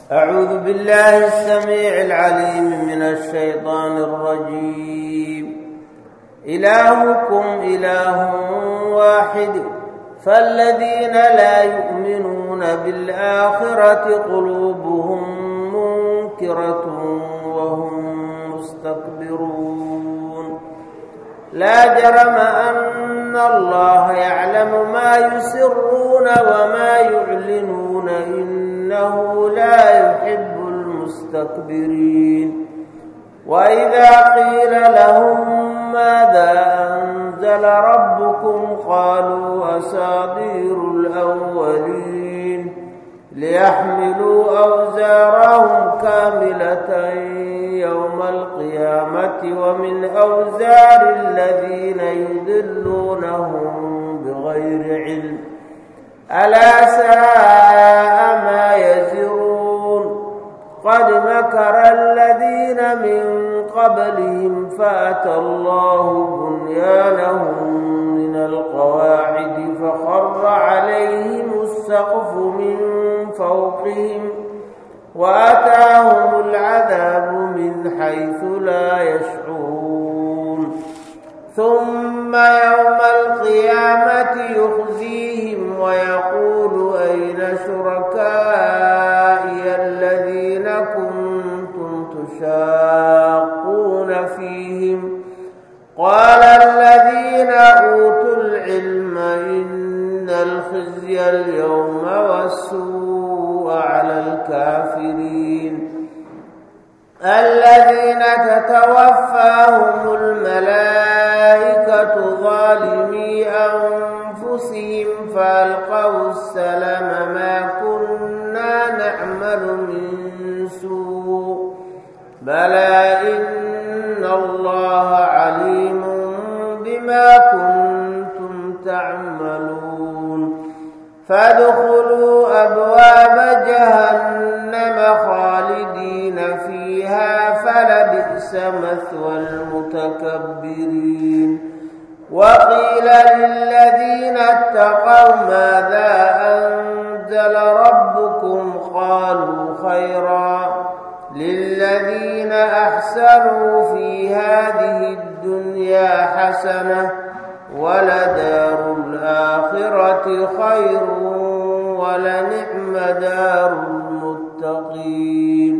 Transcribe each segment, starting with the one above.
أعوذ بالله السميع العليم من الشيطان الرجيم. إلهكم إله واحد فالذين لا يؤمنون بالآخرة قلوبهم منكرة وهم مستكبرون. لا جرم أن الله يعلم ما يسرون وما يعلنون إنه لا يحب المستكبرين. وإذا قيل لهم ماذا أنزل ربكم قالوا أساطير الأولين ليحملوا أوزارهم كاملة يوم القيامة ومن أوزار الذين يضلونهم بغير علم ألا ساء ما يزرون. قد مكر الذين من قبلهم فأتى الله بنيانهم من القواعد فخر عليهم السقف من فوقهم وأتاهم العذاب من حيث لا يشعرون. ثم يوم القيامة يخزيهم ويقول أين شركائي الذين كنتم تشاقون فيهم قال الذين أوتوا العلم إن الخزي اليوم والسوء على الكافرين الذين تتوفاهم الملائكة ظالمي أنفسهم فألقوا السلم ما كنا نعمل من سوء بلى إن الله عليم بما كنتم تعملون. فادخلوا أبواب جهنم خالدين فيها فلبئس مثوى المتكبرين. وقيل للذين اتقوا ماذا أنزل ربكم قالوا خيرا للذين أحسنوا في هذه الدنيا حسنة ولدار الآخرة خير ولنعم دار المتقين.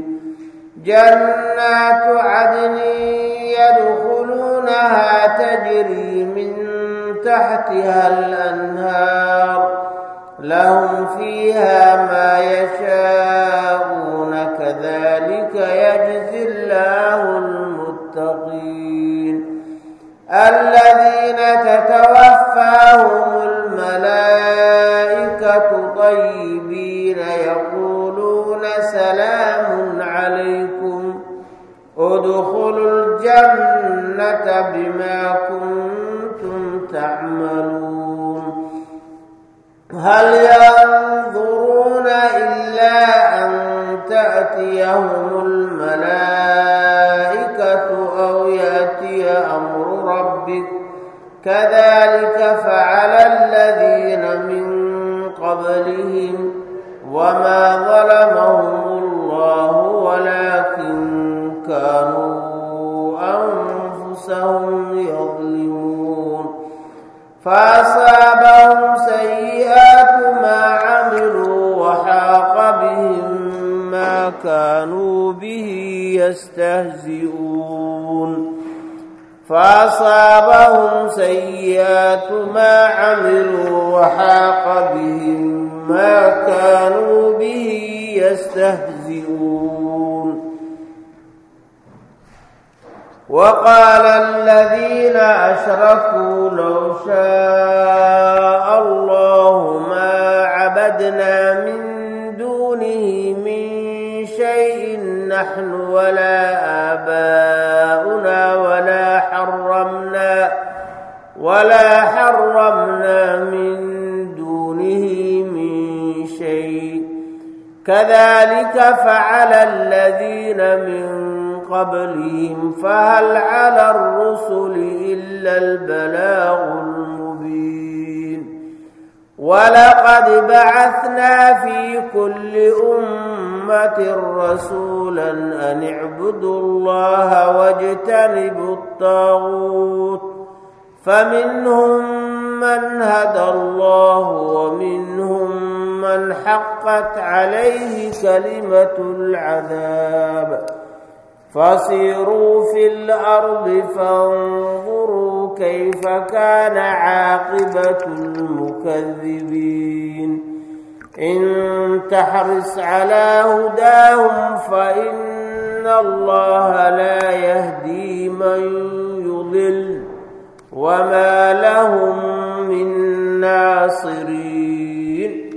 جنات عدن يدخلونها تجري من تحتها الأنهار لهم فيها ما يشاءون كذلك يجزي الله المتقين. الذين تتوفاهم الملائكة طيبين يقولون سلام عليكم ادخلوا الجنة بما كنتم تعملون. هل ينظرون إلا أن تأتيهم الملائكة أو يأتي أمر ربك كذلك فعل الذين من قبلهم وما ظلمهم الله ولكن كانوا أنفسهم يظلمون. فأصابهم سيئات ما عملوا وحاق بهم ما كانوا به يستهزئون. فأصابهم سيئات ما عملوا وحاق بهم ما كانوا به يستهزئون. وقال الذين أشركوا لو شاء الله ما عبدنا من دونه من شيء نحن ولا آباؤنا ولا حرمنا من دونه من شيء كذلك فعل الذين من قبلهم فهل على الرسل إلا البلاغ المبين. ولقد بعثنا في كل أمة أمة رسولا أن اعبدوا الله واجتنبوا الطاغوت فمنهم من هدى الله ومنهم من حقت عليه كلمة العذاب فسيروا في الأرض فانظروا كيف كان عاقبة المكذبين إن تحرص على هداهم فإن الله لا يهدي من يضل وما لهم من ناصرين.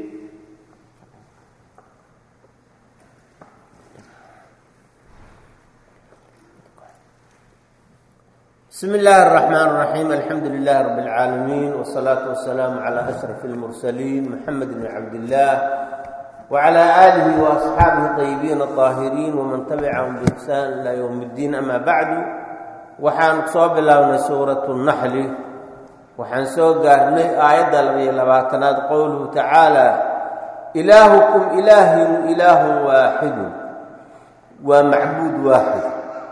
بسم الله الرحمن الرحيم الحمد لله رب العالمين والصلاة والسلام على أشرف المرسلين محمد بن عبد الله وعلى آله وأصحابه الطيبين الطاهرين ومن تبعهم بإحسان إلى يوم الدين. أما بعد waxaan soo bilownay suuratu naxli waxaan soo gaarnay aayadda 22aad qowluhu tacaala ilaahukum ilaahun ilaahun waaxidun waa macbuud waaxid.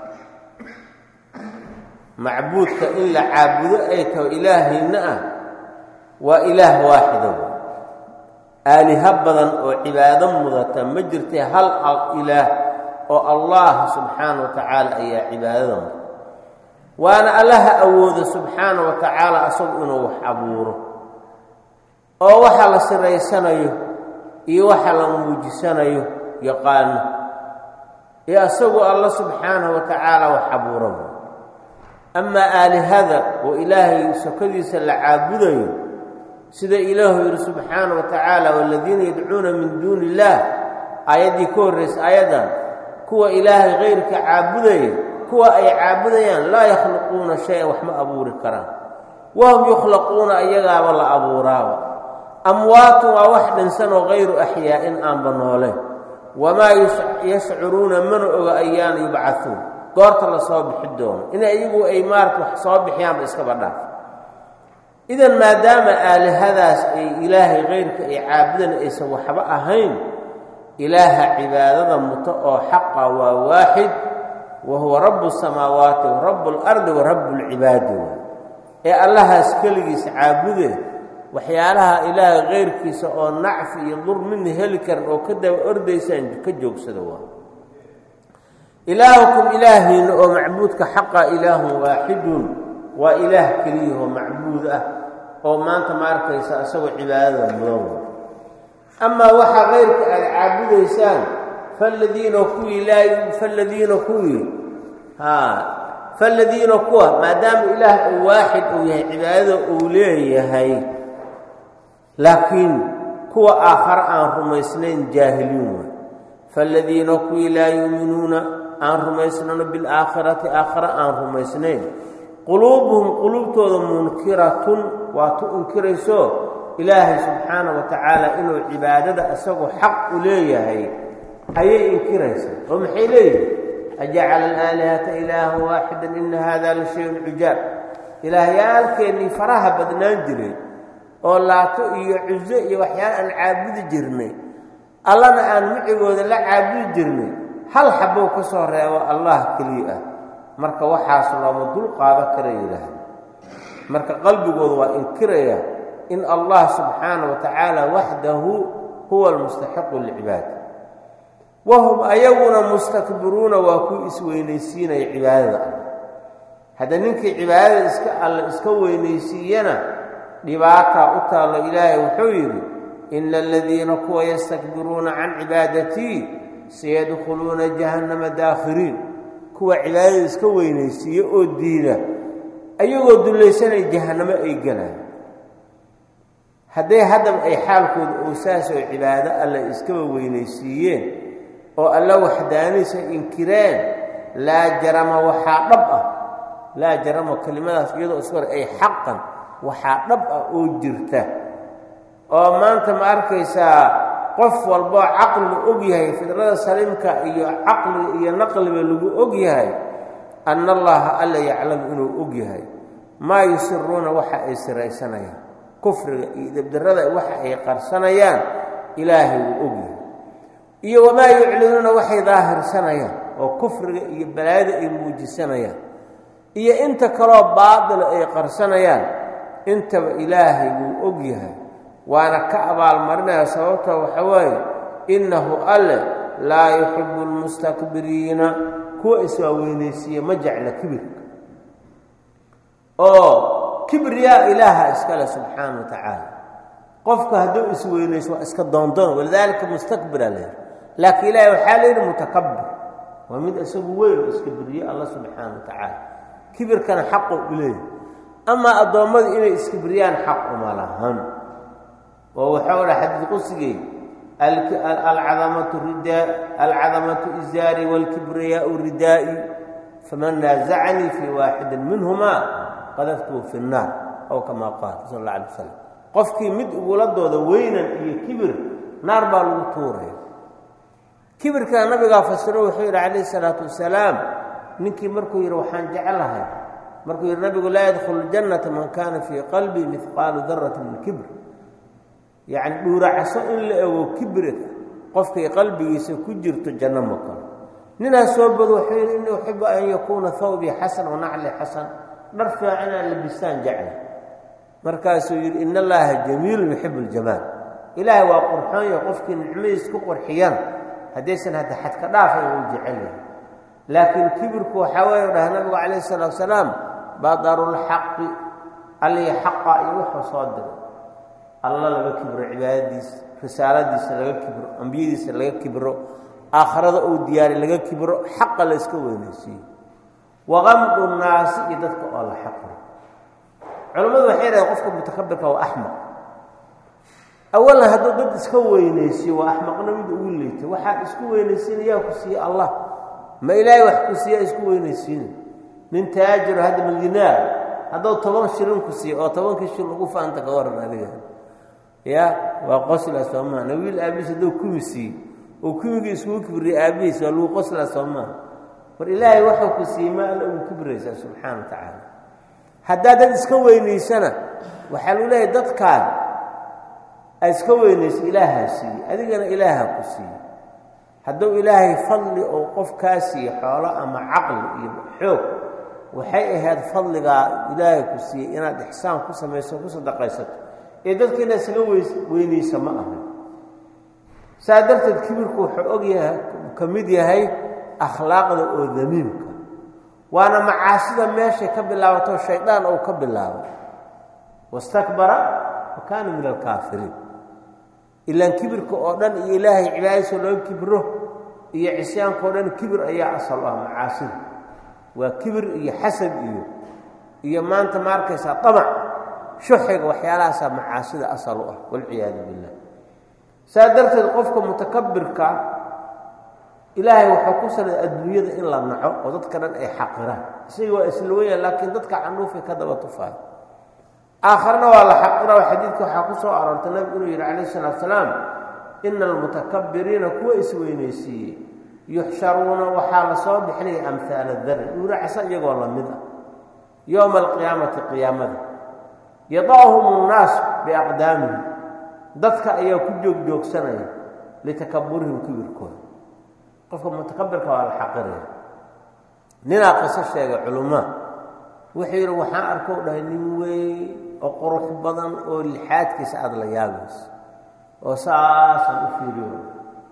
macbuudka in la caabudo ay taho ilaahayna ah waa ilaah waaxido. aaliha badan oo cibaado mudata ma jirtay hal ilaah oo allah subxaanahu wa tacaala ayaa cibaadada waana allaha awoodo subxaanahu wa tacaala asagu inuu wax abuuro oo waxa la siraysanayo iyo waxa la muujisanayo yaqaano iyo asagu alla subxaanahu wa tacaala wax abuuro. ama aalihada oo ilaahay sokadiisa la caabudayo sida ilaahu yiri subxaanahu wa tacaala waladiina yadcuuna min duuni illaah aayadii ka horreysay aayadan kuwa ilaahay keyrka caabudaya kuwa ay caabudayaan laa yakhluquuna shay-an wax ma abuuri karaan wahum yukhlaquuna ayagaaba la abuuraaba amwaatun waa wax dhinsan oo hayru axyaa'in aanba nooleen wamaa yashcuruuna mana oga ayaana yubcahuun goorta la soo bixi doono in iyagu ay maarta wax soo bixiyaanba iskaba dhaaf. idan maadaama aalihadaas ay ilaahay keyrka ay caabudana aysan waxba ahayn ilaaha cibaadada muto oo xaqa waa waaxid وهو رب السماوات ورب الأرض ورب العباد ee allahaas keligiis caabude waxyaalaha ilaahay keyrkiisa oo nacfi iyo dur min heli karan oo ka daba ordaysaan ka joogsada waa ilaahukum ilaahiina oo macbuudka xaqa ilaahun waaxidun waa ilaah keliya oo macbuud ah oo maanta ma arkaysa asagoo cibaadada mudan. ama waxa keyrka aad caabudaysaan فالذين كوا ما دام إله واحد أو يهي عبادة أوليه هي لكن كوا آخر عنهم اثنين جاهلون فالذين كوا لا يؤمنون عنهم اثنين بالآخرة آخر عنهم اثنين قلوبهم قلوبهم منكرة وتنكرسوا إلهي سبحانه وتعالى إنه عبادة أسوه حق أوليه هي ayay inkiraysaa oo maxay leeyihiin ajacala alaalihata ilaaha waaxidan ina hada la shayun cujaab. ilaahyaalkeennii faraha badnaan jiray oo laato iyo cuso iyo waxyaala aan caabudi jirnay allana aan micigooda la caabudi jirnay hal xabow ka soo reebo allah keliya ah marka waxaas looma dul qaada kara yidhaahda. marka qalbigooda waa inkiraya in allah subxaanahu wa tacaala waxdahu huwa almustaxiqu lilcibaada wahum ayaguna mustakbiruuna waa ku isweynaysiinaya cibaadada alle. hadda ninkii cibaadada iska weynaysiiyana dhibaataa u taallo. ilaahay wuxuu yidhi ina aladiina kuwa yastakbiruuna can cibaadatii sayadkhuluuna jahannama daakhiriin. kuwa cibaadada iska weynaysiiya oo diida ayagoo dullaysanay jahannamo ay galaan. hadday haddaba ay xaalkooda oosaas oo cibaado alle iskaba weynaysiiyeen oo alla waxdaaniisa inkireen laa jarama waxaa dhab ah laa jarama kelimadaas iyadoo iswar ay xaqan waxaa dhab ah oo jirta oo maanta ma arkaysaa qof walboo caqliga og yahay fidrada saliimka iyo caqliga iyo naqliga lagu og yahay anna allaha alla yaclamu inuu og yahay maa yusiruuna waxa ay siraysanayaan kufriga iyo dabdarrada waxa ay qarsanayaan ilaahay wuu og yahay iyo wamaa yuclinuuna waxay daahirsanayaan oo kufriga iyo balaayada ay muujisanayaan iyo inta kaloo baadila ay qarsanayaan intaba ilaahay wuu og yahay waana ka abaalmarinaya sababta waxa waaye innahu alle laa yuxibu lmustakbiriina kuwa iswaaweynaysiiya ma jecla kibirka oo kibriyaa ilaaha iskale subxaana wa tacaala qofka hadduu isweynayso waa iska doondoon walidaalika mustakbira leer laakiin ilaahay waxaa layidhi mutakabbir waa mid isagu weyn oo iska beriye alla subxaana wa tacaala kibirkana xaqu u leeyahy amaa addoommada inay iska beriyaan xaq uma lahan oo waxau dha xadiid qusigey alcadamatu izaari waalkibriyaau ridaa'i faman naazacanii fii waaxidin minhumaa qadaftuhu fi nnaar aw kamaa qaal sal alla alay wasalam qofkii mid uguladooda weynan iyo kibir naar baa lagu tuuraya kibirkaa nabigaa fasiro wuxuu yidhi calayhi salaatu wasalaam ninkii markuu yidhi waxaan jeclahay markuu yidhi nabigu laa yadkhulu ljannata man kaana fii qalbii mihqaalu darati min kibr yacni dhuuracaso in la ego kibirka qofkay qalbigiisa ku jirto janno ma kalo ninaas soo bado wuxuu yidhi innii uxibu an yakuuna thawbii xasan wa nacli xasan dhar fiicanaan labisaan jecla markaasuu yidhi in allaaha jamiilun yuxibu ljamaal ilaahay waa qurxoonyo qofkii nicmadiis ku qurxiyana haddaysan hadda xadka dhaafay uu jecel yahay laakiin kibirku waxaa weeye dhaha nabigu calayhi salaatu wasalaam badarulxaqi allii xaqa iyo wuxuu soo diray alla laga kibro cibaadadiisa risaaladiisa laga kibro ambiyadiisa laga kibro aakhirada uu diyaari laga kibro xaqa la iska weynaysiiyo waqamdu nnaasi iyo dadka oo la xaqro culammadu waxay dhahay qofka mutakabirka waa axmaq awalan hadduu dad iska weynaysiyo waa axmaqna mid ugu liitay waxaad isku weynaysiina yaa ku siiye allah ma ilaahay wax ku siiyaa isku weynaysiina nin taajiro hadda milyaneer hadduu 10 shilin ku siiyo oo 10 shilin ugu faanta ka waran adiga ya waa qosla soomaa nabiil aabiis hadduu kumi siiyo oo kumigii isku kibriye aabiis waa lagu qosla soomaa war ilaahay wuxuu ku siimaa alla uu kibraysa subxaana wa tacaala haddaa dad iska weynaysana waxaa lagu leeyahay dadkaan ay iska weynaysa ilaahaa siiye adigana ilaaha ku siiye hadduu ilaahay fadli oo qof kaa siiye xoolo ama caqli iyo xoog waxay ahayd fadligaa ilaahay ku siiye inaad ixsaan ku samayso ku sadaqaysato ee dadka inaad isaga weynaysa ma aha saa darteed kibirku wuxuu ogyahay ka mid yahay akhlaaqda oo damiimka waana macaasida meeshay ka bilaabato shaydaan oo ka bilaabo wastakbara wa kaana min alkaafiriin ilaan kibirka oo dhan iyo ilaahay cibaadadiisa loo kibro iyo cisyaanka oo dhan kibir ayaa asal ah macaasida waa kibir iyo xasad iyo maanta ma arkaysaa طamac shuxiga waxyaalahaasaa macaasida asal u ah walciyaadu billah saa darteed qofka mutakabirka ilaahay wuxuu ku salay adduunyada in la naco oo dadka dhan ay xaqiraan isaga waa isla weeyaan laakiin dadka canuufay ka daba tufaan آخرنا والله حقنا وحديثك حقصه أرنت النبي عليه الصلاة والسلام إن المتكبرين كويس وينيسي يحشرون وحال صابح لي أمثال الذر ورعسا يقول الله مذا يوم القيامة قيامة يضعهم الناس بأقدامهم ضدك أيها كجوك جوك سنة لتكبرهم كبيركم قفكم متكبرك على حقرين نناقص الشيء علماء وحير وحان أركو نموي وقروح بدن والحاد كيس أدل يابس وساسا أفيريون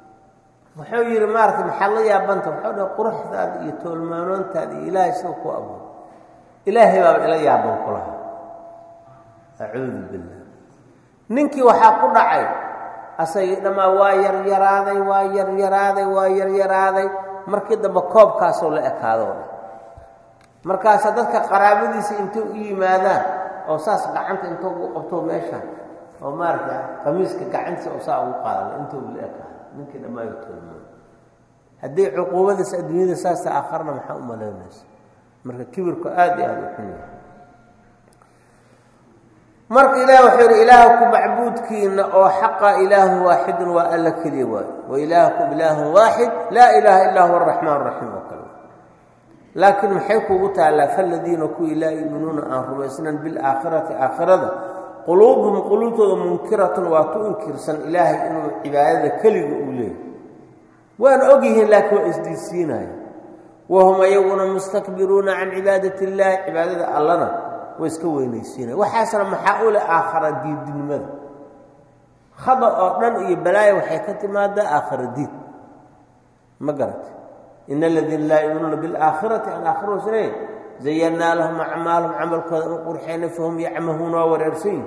وحير مارك محلية بنت وحير قروح ذات يتولمانون تادي إلهي سوكو أبو إلهي باب إلهي أبو كلها أعوذ بالله ننكي وحاقو دعي أسيدما واير يراذي مركي دبا كوب كاسو لأكادونا markaas dadka qaraabadiisa intuu u yimaadaan oo saas gacanta intuu u qabto meesha oo markaa qamiiska gacanta oo saa u qaado intuu leeyahay ninkii dhamaayo tolmo hadii cuquubadiisa adduunyada saas aakhirna maxaa u maleynaysa marka kibirku aad iyo aad u xun marka ilaahu xir ilaahu macbuudkiina oo xaqa ilaahu waahid wa alla kaliya wa ilaahu ilaahu waahid la ilaha illa huwa arrahmaan arrahiim لكن محيكو تعالى فالذين كو لا يؤمنون أن ربسنا بالآخرة آخرة قلوبهم قلوبهم منكرة وتنكر سن إلهي إنه عبادة كلمة أوليه وأن أجيه لك وإسديسينا وهم يقولون مستكبرون عن عبادة الله عبادة الله ويسكوينيسينا وحسن محاول آخر دين ماذا خطأ أن بلايا وحكت ماذا آخر الدين ما قرأت إن الذين لا يؤمنون بالآخرة الآخرة سنين زينا لهم أعمالهم عمل قرحين فهم يعمهون ورئيسين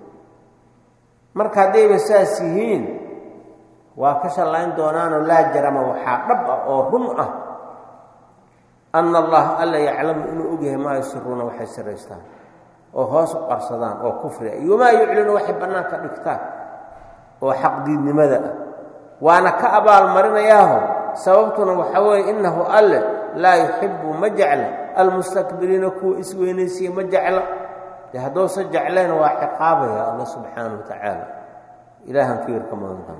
مركا دي بساسيين وكش الله دونان لا جرم وحاقب أو رمأة أن الله ألا يعلم إنه أجه ما يسرون وحسر إسلام وهوس قرصدان وكفر وما يعلن وحبنا كالكتاب وحق دين لماذا وأنا كأبا المرين ياهو سببتنا وحوي إنه ألا لا يحب مجعل المستكبرين كو إسوينيسي مجعل يهدو سجعلين وحقابه يا الله سبحانه وتعالى إلها كبير كما نظام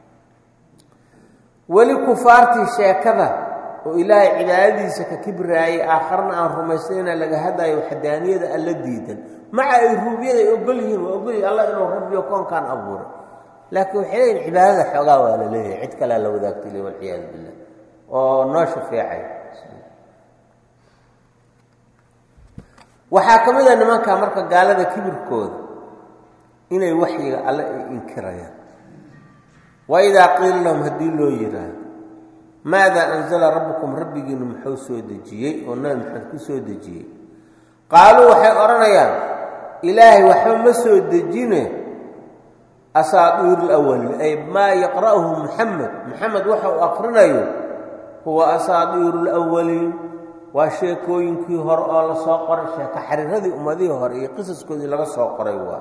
ولكفارتي شاكذا وإلهي عبادي سككبرائي آخرنا أن رميسينا لغا هذا يوحدانية اللديدا مع الربية يقولهم ويقول الله إنه ربي يكون كان أبورا لكن حين عبادة حقاوة لليه عدك لا لو ذاكت لي والعياذ بالله وناشف يا عين وحاكمنا أن ما كان مركا قال هذا كبر كود إنه يوحي الله إنكريا وإذا قيل لهم هدين له يراه ماذا أنزل ربكم ربي إنه محوسوا دجيي ونام محوسوا دجيي قالوا وحي أرنيا إلهي وحمسوا دجينه أساطير الأول أي ما يقرأه محمد وحو أقرنيه هو أساطير الأولين وشيكوين كي هر الله ساقر شيك حرير هذه أمدي هر قصص كذي لغا ساقر يوا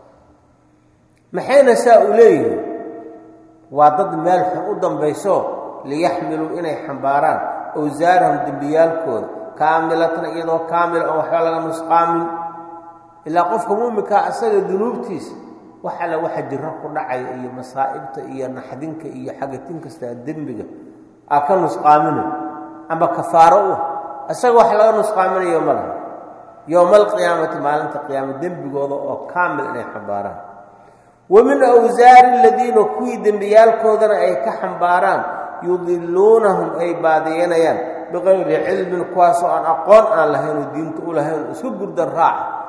محين سأوليه وضد مالح قدام بيسو ليحملوا إني حنباران أوزارهم دنبيالكود كاملة إذا كامل أو حالا مسقامل إلا قفكم أمك أسأل ذنوبتيس وحلا واحد جرق دعي إيه مصائبته إيه نحدينك إيه حاجتينك استهدنبك أكل مسقامل أما كفاره أسأل وحلا مسقامل يوم القيامة ما لنت قيامة دنبك أو كامل إني حنباران ومن أوزار الذين كوي دنبيالكودنا أي كحنباران يضلونهم أي بادينيان بغير علم كواسو أن أقول أن لهين الدين تقول لهين سبر الراعي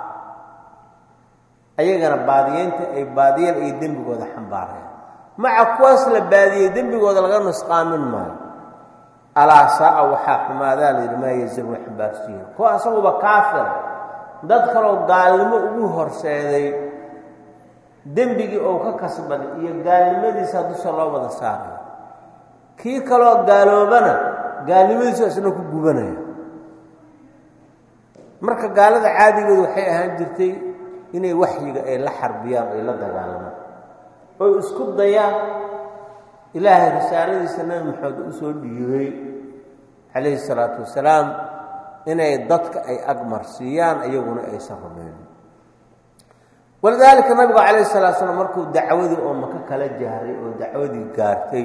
أيغنا باديين أي باديين أي دين بقوة حنبارين مع كواس لبادية دين بقوة لغير نسقامن مال على ساعة وحاق ماذا لما يزر وحبارسين كواسو بكافر دادخلوا قالوا أبوهر سيدي دين بقي أو ككسبان يقال لماذا سادوس الله وذا ساري كي كلو قالوبنا قالميسو اسنو ku gubanaya marka gaalada caadigeedu waxay ahaan jirtay inay waxyiga ay la xarbiyaan ay la dagaalamaan oo isku dayaan ilaahay risaaladiisa nabi maxamed u soo dhiibay alayhi salatu wasalaam inay dadka ay agmarsiiyaan ayaguna ay sameeyaan walidaalka nabiga alayhi salatu wasalaam markuu dacwadii oo maka kala jahray oo dacwadii gaartay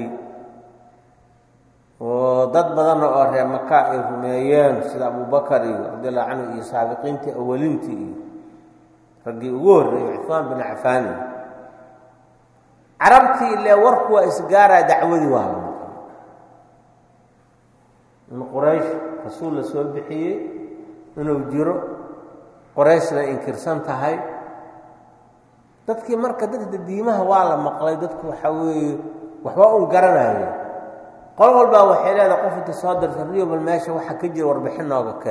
ودد بدن oo reer Makka ay rumeeyeen sida Abu Bakar radhiyallahu anhu iyo saabiqiintii awaliintii ragii ugu horeeyay Uthman bin Affan arabtii ilaa warku waa isgaara dacwadii waa in Quraysh rasuul soo bixiyay inuu jiro Quraysh la inkirsan tahay dadkii marka dadka diimaha waa la maqlay dadku waxa weey waxba uu garanayay قال والبا وحيلا قف تصادر الريو بالماشي waxa ka jira warbixinooga ka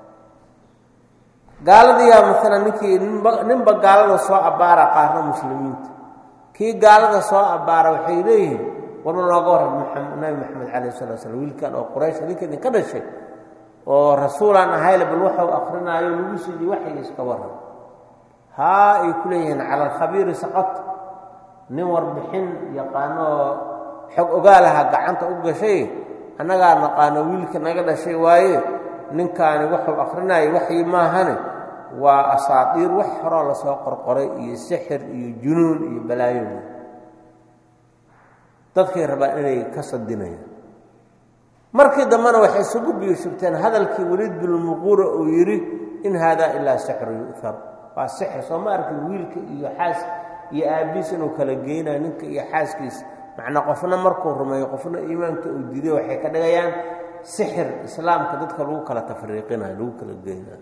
gaalada yaa مثلا ninba gaalada soo abaara qaarna muslimiinta kii gaalada soo abaara waxay leeyihiin war looga waran Muhammad alayhi salatu wiilkan oo Quraysh ninkan ka dhashay oo rasuulan ahayla bal waxa uu aqrinayo lagu sidii waxay iska waran ha ay kuleeyeen ala al-khabir saqat nin warbixin yaqaano xog ogaalaha gacanta u gashay anaga naqaano wiilka naga dhashay waaye ninkaani wuxuu aqrinayo waxii ma ahane waa asaadiir wax hore la soo qorqoray iyo sixir iyo junuun iyo balaayo dadkii rabaa inay ka sadinayaan markii dambana waxay sugu biishubteen hadalkii Waliid bin Mughira oo yiri in hada illa sihr yuthar waa sixir soo ma arkin wiilka iyo xaas iyo aabiis inuu kala geeyna ninka iyo xaaskiisa macna qofna markuu rumeeyo qofna iimaanka uu diiday waxay ka dhigayaan sixir islaamka dadka lagu kala tafriiqinayo lagu kala geeynayo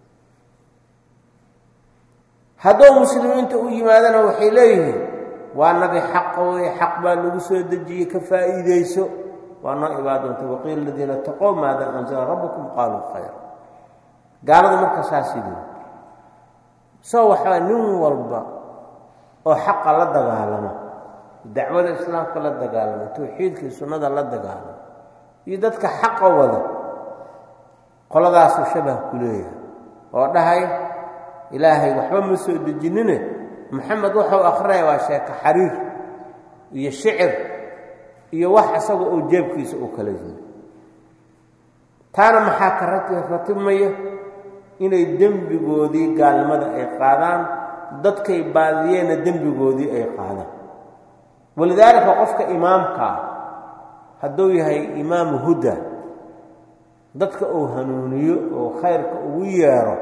hadduu muslimiinta u yimaadana waxay leeyihiin waa nabi xaq way xaq baa lagu soo dejiyay ka faa'iideyso waa noo ibaadonta waqiil ladina taqaw maada anzala rabbukum qaalu khayr gaalada marka saasiyo soo waxa nin walba oo xaq la dagaalama dacwada islaamka la dagaalama tawxiidka sunnada la dagaalama iyo dadka xaq wada qoladaas shabah ku leeyahay oo dhahay ilaahay waxba ma soo dejinine maxamed wuxuu akhrinaya waa sheeko xariir iyo shicir iyo wax asaga oo jeebkiisa u kala yiri taana maxaa ka ratibmaya inay dembigoodii gaalnimada ay qaadaan dadkay baadiyeena dembigoodii ay qaadaan walidaalika qofka imaamka hadduu yahay imaamu huda dadka uu hanuuniyo oo khayrka ugu yeero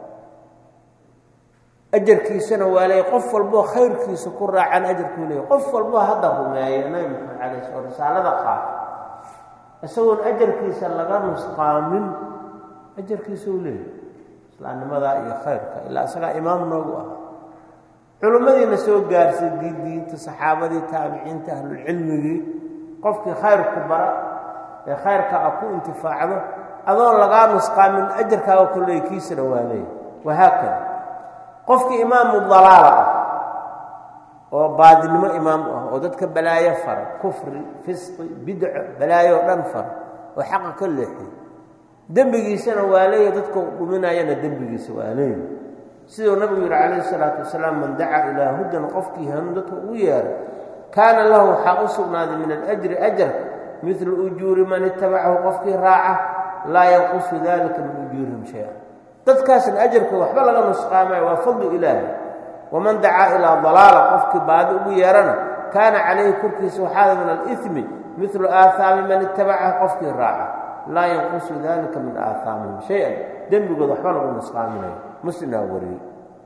ajarkiisana waa leeyahay qof walbo khayrkiisa ku raacan ajarku leeyahay qof walbo hadda rumeeyo nabi maxamed calayhi salaam risaalada qaad isagoon ajarkiisa laga nusqaamin ajarkiisa uu leeyahay islaamnimada iyo khayrka ilaa isaga imaam noogu ah culimadiina soo gaarsay diinta saxaabadii taabiciinta ahlul cilmigii qofkii khayrku bara ee khayrka ku intifaacdo adoon laga nusqaamin ajarkaaga kulay kiisana waa leeyahay wahaakada qofkii imaamu dalaala oo baadinimo imaam ah oo dadka balaayo fara kufri fisqi bid'a balaayo dhan fara oo xaq ka leeyahay dambigiisana waa leeyahay dadka dhuminayana dambigiisa waa leeyahay sidoo nabigu yiri calayhi salaatu wasalaam man da'a ilaa hudan qofkii hanun dadka u yeero kaana lahu xaqusnaadi min al-ajri ajr mithlu ujuri man ittabacahu qofkii raaca laa yanqusu dhalika min ujurihim shay'a dadkaasna ajarka waxba laga nusqaamay waa fadli ilaahi waman da'a ila dalaala qofkii baadi ugu yeerana kaana calayhi kurkiisa waxaa min al-ithmi mithlu aathami man ittabacahu qofkii raaca laa yanqusu dhalika min aathamihim shay'a dembigooda waxba lagu nusqaaminayo muslimna wariye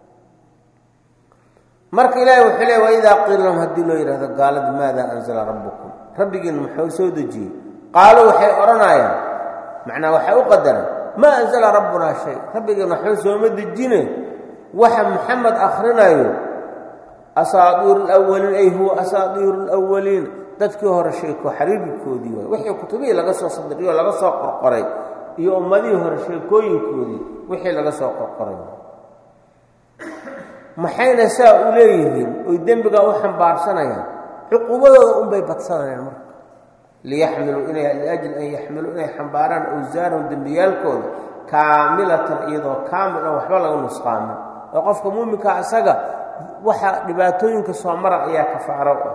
marka ilaahay wuxuu leeyahay wa idaa qiila lahum haddii loo yidhaahdo gaalada maada anzala rabbukum rabbigiin muxuu soo dejiyey qaaluu waxay odhanayaan macnaa waxay u qadaran maa anzala rabbunaa shay rabbigiin waxba sooma dejine waxa maxamed akhrinayo asaadiiru alawaliin ay huwa asaadiiru alawaliin dadkii hore sheeko xariirkoodii waay wixii kutubihii laga soo sadriyo laga soo qorqoray iyo ummadihii hore sheekooyinkoodii wixii laga soo qorqoray maxayna saa u leeyihiin oy dembiga u xambaarsanayaan cuqubadooda unbay badsanayaan marka liyaxmiluu inay liajli an yaxmiluu inay xambaaraan awsaarahum dembiyaalkooda kaamilatan iyadoo kaamil ah waxba laga nusqaamin oo qofka muuminka isaga waxa dhibaatooyinka soo mara ayaa kafaaro ah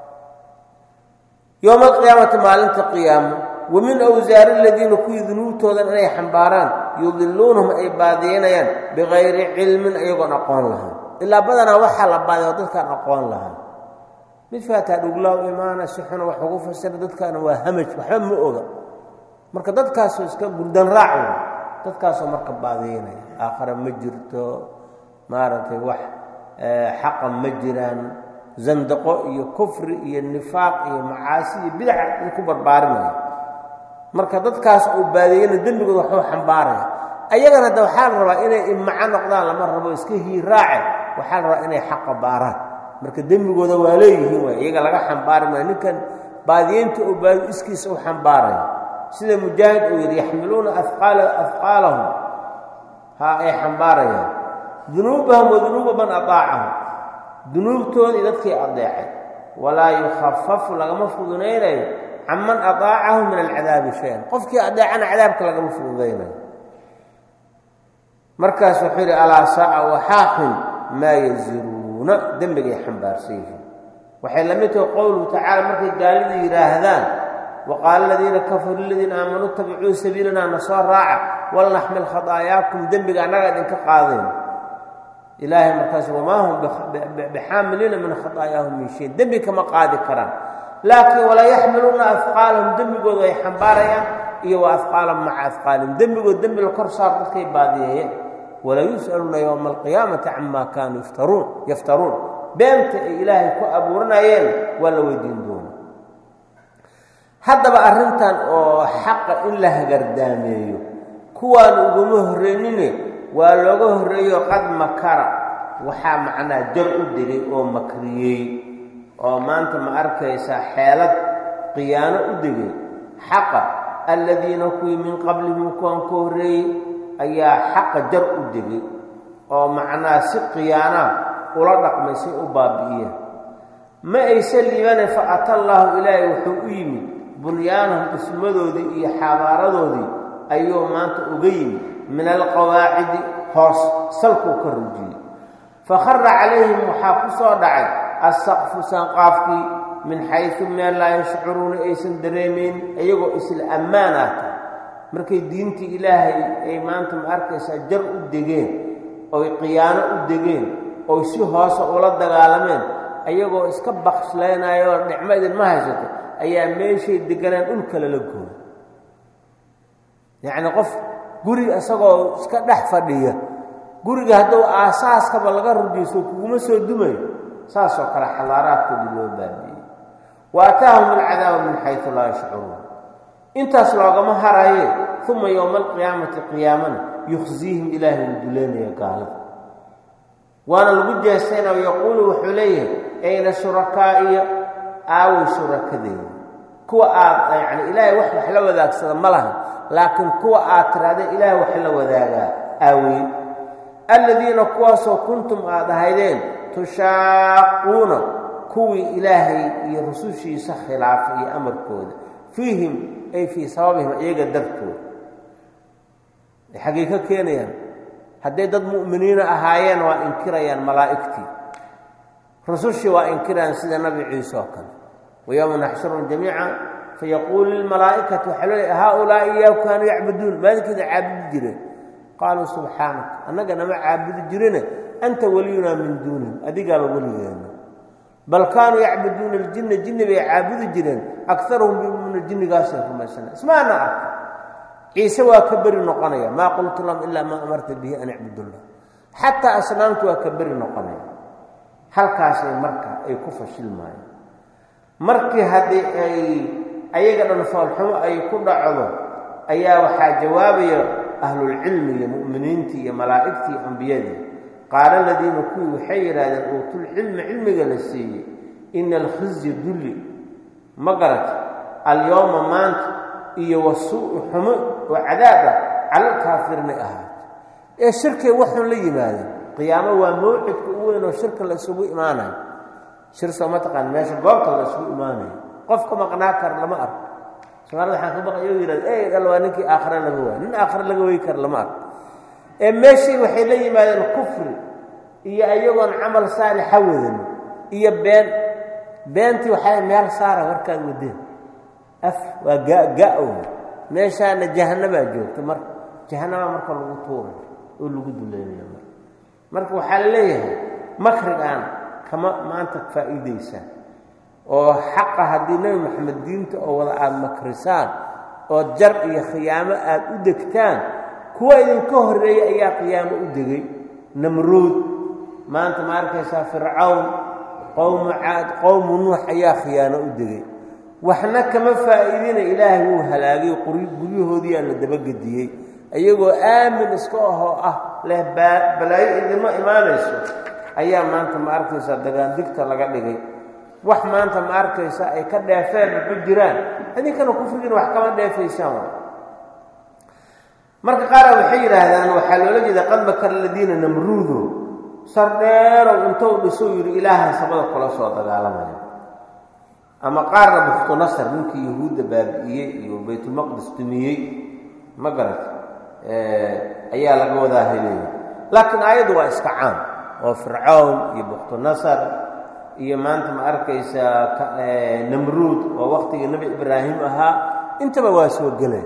yowma alqiyaamati maalinta qiyaamo wamin awsaari aladiina kuwii dunuubtoodan inay xambaaraan yudiluunahum ay baadiyanayaan bikayri cilmin iyagoon aqoon lahayn ilaa badanaa waxaa la baadiyo dadkaan aqoon lahayn mid faataa dhuglaaw imaana si xuna wax ugu fasira dadkaana waa hamaj waxba ma oga marka dadkaasoo iska gurdan raac dadkaasoo marka baadiyanaya aakhare ma jirto maaragtay wax xaqa ma jiraan zandaqo iyo kufri iyo nifaaq iyo macaasi iyo bidca ay ku barbaarinaya marka dadkaas uu baadiyana dembigooda waxuu xambaaraya ayagana hadda waxaa la rabaa inay imaco noqdaan lama rabo iska hiiraace waxaa la rabaa inay xaqa baaraan marka dembigooda waa leeyihiin waay iyaga laga xambaari maayo ninkan baadiyeynta uu baadi iskiisa u xambaaraya sida mujaahid uu yidhi yaxmiluuna afqaalahum ha ay xambaarayaan dunuubahum wa dunuuba man adaacahum dunuubtooda iyo dadkii adeecay walaa yukhafafu lagama fududaynayo caman adaacahu min alcadaabi shay-an qofkii adeecana cadaabka lagama fududaynayo markaas wuxuu yidhi alaa saaca waxaa xun maa yaziruuna dembigay xambaarsan yihiin waxay la mid tahay qowluhu tacaala markay gaalida yidhaahdaan waqaala aladiina kafaruu liladiina aamanuu ittabicuu sabiilanaa na soo raaca walnaxmil khadaayaakum dembiga annaga idinka qaadayn ilaahay markaas wamaa hum bixaamiliina min khadaayaahum min shay dembi kama qaadi karaan laakiin walaa yaxmiluuna afqaalahum dembigooda ay xambaarayaan iyo wa afqaalan maca afqaalihim dembigood dembi la kor saar dadkay baadiyeeyeen walaa yus'aluuna yowma alqiyaamati camaa kaanuu yaftaruun beenta ay ilaahay ku abuuranayeen waa la weydiin doona haddaba arrintan oo xaqa in la hagardaameeyo kuwaan uguma horreynine waa looga horreeyo qad makara waxaa macnaa jar u digay oo makriyey oo maanta ma arkaysaa xeelad khiyaano u digay xaqa aladiina kuwii min qablihim kuwaan ka horreeyey ayaa xaqa jar u digay oo macnaa si khiyaanaa ula dhaqmay say u baabi'iyeen ma aysan liibane fa ata allaahu ilaahay wuxuu u yimid bunyaanahum dhismadoodii iyo xabaaradoodii ayuu maanta uga yimid min alqawaacidi hoos salkuu ka rujiyey fakhara calayhim waxaa ku soo dhacay assaqfu sanqaafkii min xaysu meel laa yashcuruuna aysan dareemayn iyagoo isla ammaanaa tahay markay diintii ilaahay ay maanta ma arkaysaa jar u degeen oy khiyaano u degeen oy si hoose ula dagaalameen ayagoo iska bakslaynayoo nicmo idinma haysato ayaa meeshay deganaan dhulka lala gooy yacni qof guri isagoo iska dhex fadhiya guriga hadduu aasaaskaba laga rujiso kuguma soo dumayo saasoo kale xalaaraadkoodii loo baabi'iyey wa ataahum alcadaaba min xaysu laa yashcuruun intaas loogama haraye uma yowma alqiyaamati qiyaamana yukhsiihim ilaahay uu duleynaya gaalada waana lagu jeestayna yaquulu wuxuu leeyahay ayna shurakaa'iya aaway shurakadeyda kuwa aad yacni ilaahay wax la wadaagsada ma laha laakiin kuwa aad tirahdeen ilaahay wax la wadaagaa aawey aladiina kuwaasoo kuntum aad ahaydeen tushaaquuna kuwii ilaahay iyo rusushiisa khilaafay iyo amarkooda fiihim ay fii sababihim iyaga dartooda xaggay ka keenayaan hadday dad mu'miniina ahaayeen waa inkirayaan malaa'igtii rusushii waa inkirayaan sida nabi ciise oo kale wayowma naxshuruhum jamiica fayaquulu lilmalaa'ikati waxaa loo leeyahay haaulaa'i iyaahu kaanuu yacbuduun maalinkeeda caabudi jireen qaaluu subxaanaka annaga nama caabudi jirine anta weliyunaa min duunihim adigaaba weligeena bal kaanuu yacbuduuna aljinna jinni bay caabudi jireen akaruhum bimu'miniina jinnigaasay rumaysanay ismaana arka ciise waa ka beri noqonaya maa qultu lahum ilaa maa amarta bihi an icbudullah xataa asnaamtu waa ka beri noqonaya halkaasay marka ay ku fashilmaayeen markii haddii ay ayaga dhan foolxumo ay ku dhacdo ayaa waxaa jawaabaya ahlulcilmi iyo mu'miniintii iyo malaa'igtii iyo ambiyadii qaala aladiina kuwii waxay yidhahdeen uutulcilmi cilmiga la siiyey ina alkhizya dulli ma garata alyowma maanta iyo wasuu'u xumo oo cadaab ah cala alkaafiriinay ahaato ee shirkay waxun la yimaadeen qiyaamo waa mawcidka u weyn oo shirka la isugu imaanayo shir soo ma taqaan meesha goobta la isugu imaanayo qof ka maqnaa kara lama arko soomaalida waxaan ka baqay iyagoo yidhahda alla waa ninkii aakhare laga waay nin aakhare laga wey kara lama arko ee meeshii waxay la yimaadeen kufri iyo iyagoon camal saalixa wadan iyo beentii waxay meel saara warkaad wadeen af waa ga-ga-ow meeshaana jahanabaa joogta marka jahanabaa marka lagu tuuray oo lagu duleynaya marka waxaa la leeyahay makrigaan kama maanta faa'iidaysaa oo xaqa haddii nebi maxamed diinta oo wada aada makrisaan oo jar iyo khiyaamo aada u degtaan kuwa idinka horreeyey ayaa qiyaamo u degay namruud maanta ma arkaysaa fircawn qowmu caad qowmu nuux ayaa khiyaano u degay waxna kama faa'iidina ilaahay wuu halaagay guryahoodiiaa la dabagediyey iyagoo aamin iska ahoo ah leh balaayo idinma imaanayso ayaa maanta ma arkaysaa dagaandigta laga dhigay wax maanta ma arkaysa ay ka dheefeen ma jiraan idinkana kufrigiina wax kama dheefaysaan marka qaara waxay yidhaahdaan waxaa loola jeeda qad makara aladiina namruudo sardheerow intou dhisou yidhi ilaahay sabada kula soo dagaalamaya ama qaarna buktu nasr ninkii yahuudda baabi'iyey iyo baytulmaqdis dumiyey ma garata ayaa laga wadaa helaya laakiin aayaddu waa iska caan oo fircawn iyo buktu nasr iyo maanta ma arkaysaa namruud oo waktigii nebi ibraahim ahaa intaba waa soo gelaya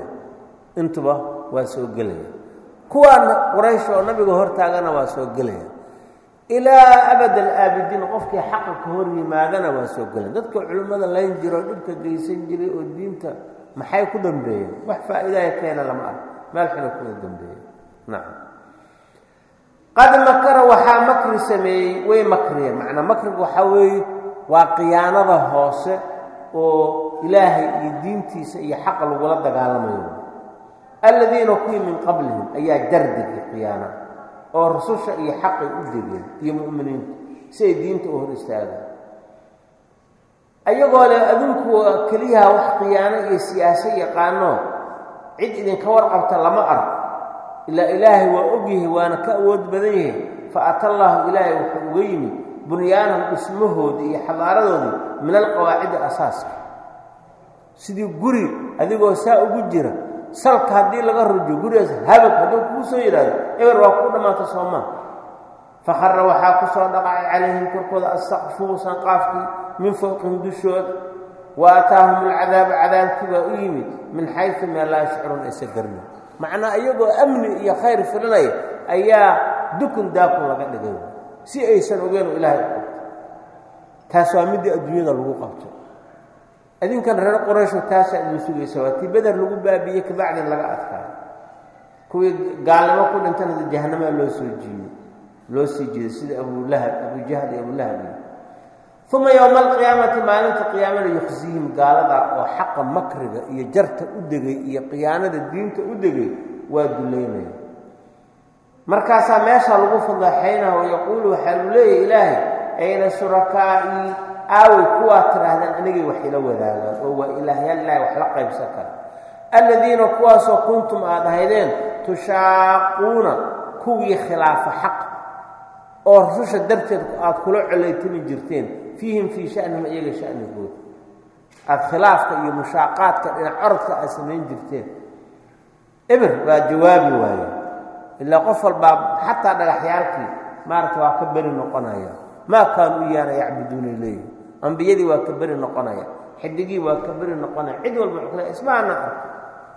kuwaana quraysh oo nabiga hortaagana waa soo gelaya ilaa abad alaabidiin qofkii xaqa ka hor yimaadana waa soo gelaya dadka culimmada layn jiro oo dhibka geysan jiray oo diinta maxay ku dambeeyeen wax faa'iidaya keena lama ark meel xuna kuwa dambeeya nacam qad makara waxaa makri sameeyey way makriyeen macnaa makriga waxaa weeye waa khiyaanada hoose oo ilaahay iyo diintiisa iyo xaqa lagula dagaalamayo aladiina kuwii min qablihim ayaa jardigii khiyaana oo rususha iyo xaqay u degeen iyo mu'miniinta si ay diinta u hor istaagaan ayagoo leh adinku keliyaha wax khiyaano iyo siyaasa yaqaano cid idinka warqabta lama arko ilaa ilaahay waa ogyahay waana ka awood badan yahay fa ata allaahu ilaahay wuxuu uga yimid bunyaanahum dhismahoodii iyo xadaaradoodii min alqawaacidi asaaska sidii guri adigoo saa ugu jira salka haddii laga rujo gurigaas habag hadduu kuu soo yidhaahdo eber waa kuu dhammaata soomaa fakharra waxaa ku soo dhaqacay calayhim korkooda assaqfu sanqaafkii min fowqihim dushooda wa ataahum alcadaaba cadaabkii baa u yimid min xaysu meel laa yashcuruun aysa garnin macnaa iyagoo amni iyo khayr filanaya ayaa dukun daakun laga dhigay si aysan ogeenu ilaahay u qabto taas waa midii adduunyada lagu qabto idinkan reer quraysho taasaa idin sugaysa waa tii beder lagu baabiiyey kabacdin laga adkaayo kuwii gaalnimo ku dhintana jahanamaa loo sii jiiday sida abujahl iyo abulahab uma yowma alqiyaamati maalinta qiyaamada yukhsihim gaalada oo xaqa makriga iyo jarta u degay iyo khiyaanada diinta u degay waa duleynaya markaasaa meeshaa lagu fadaxaynaha wayaquulu waxaa lu leeyahy ilaahay ayna shurakaa'ii aaway kuwaa tidhaahdaan anigay wax ila wadaagaan oo waa ilaahyaal ilaahay wax la qaybsan kara aladiina kuwaasoo kuntum aad ahaydeen tushaaquuna kuwii khilaafa xaq oo rususha darteed aad kula colaytami jirteen fiihim fii shanihim iyaga shanigood aad khilaafka iyo mushaaqaadka dhinac orodka aad samayn jirteen eber waa jawaabi waaye ilaa qof walbaa xataa dhagaxyaalkii maaragta waa ka beri noqonaya maa kaanuu iyaana yacbuduuna ilayhi ambiyadii waa ka beri noqonaya xidigii waa ka beri noqonaya cid walba wuxuu leeyahay ismaana arko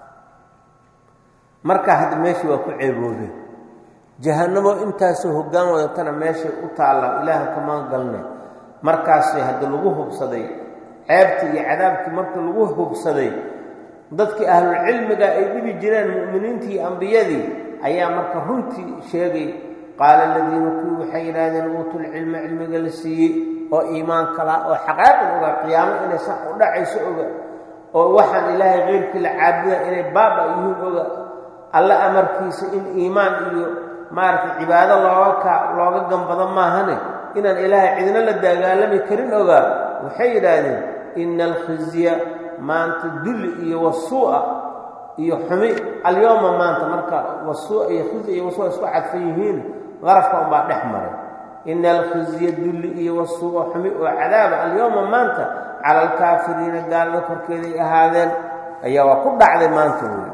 marka hadda meeshii waa ku ceeboobeen jahannamo intaasoo hoggaan wadatana meeshay u taalla ilaahan kamaan galnay markaasay hadda lagu hubsaday ceebtii iyo cadaabkii marka lagu hubsaday dadkii ahlulcilmiga ay dhibi jireen mu'miniintii iyo ambiyadii ayaa marka runtii sheegay qaala aladiina kuwii waxay yidhaahdeen uutuulcilma cilmiga la siiyey oo iimaanka laha oo xaqaaqin oga qiyaamo inay sax u dhacayso oga oo waxaan ilaahay keyrkii la caabuda inay baaba yihiin oga alla amarkiisa in iimaan iyo maaragtay cibaado looga gambado maahane inaan ilaahay cidna la dagaalami karin ogaa waxay yidhaahdeen ina alkhizya maanta dulli iyo wasuu'a iyo xumi alyowma maanta marka wasuu'a iyo khizya iyo wasuu'a isku cadfan yihiin qarafka unbaa dhex maray ina alkhizya dulli iyo wasuu'a xumi oo cadaaba alyowma maanta cala alkaafiriina gaalada korkeeday ahaadeen ayaa waa ku dhacday maanta weli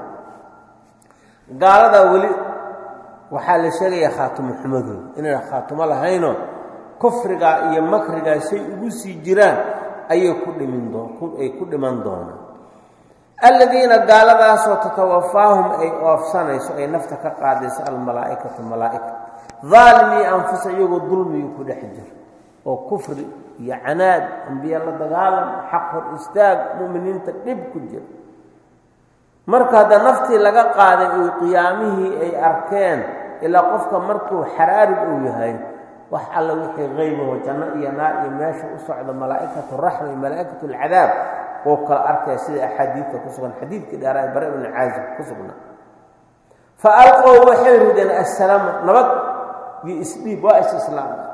gaaladaa weli waxaa la sheegayaa khaatimo xumadooda inayna khaatimo lahaynoo kufrigaa iyo makrigaa say ugu sii jiraan ayay ku dhiman doonaan aladiina gaaladaasoo tatawafaahum ay oofsanayso ay nafta ka qaadayso almalaa'ikatu malaa'ika daalimii anfusa iyagoo dulmiga ku dhex jira oo kufri iyo canaad ambiya la dagaalam xaq hor istaag mu'miniinta dhib ku jira marka hadda naftii laga qaaday oo qiyaamihii ay arkeen ilaa qofka markuu xaraarig uu yahay wax alla wixii qaybaho janno iyo naar iyo meesha u socda malaa'ikatu raxma iyo malaa'ikatu alcadaab oo kala arkaya sida axaadiidka ku sugan xadiidkii dheeraa bara ibn caazib ku sugnaa fa alqow waxay rideen assalaama nabad iyo isdhiib waa is-islaama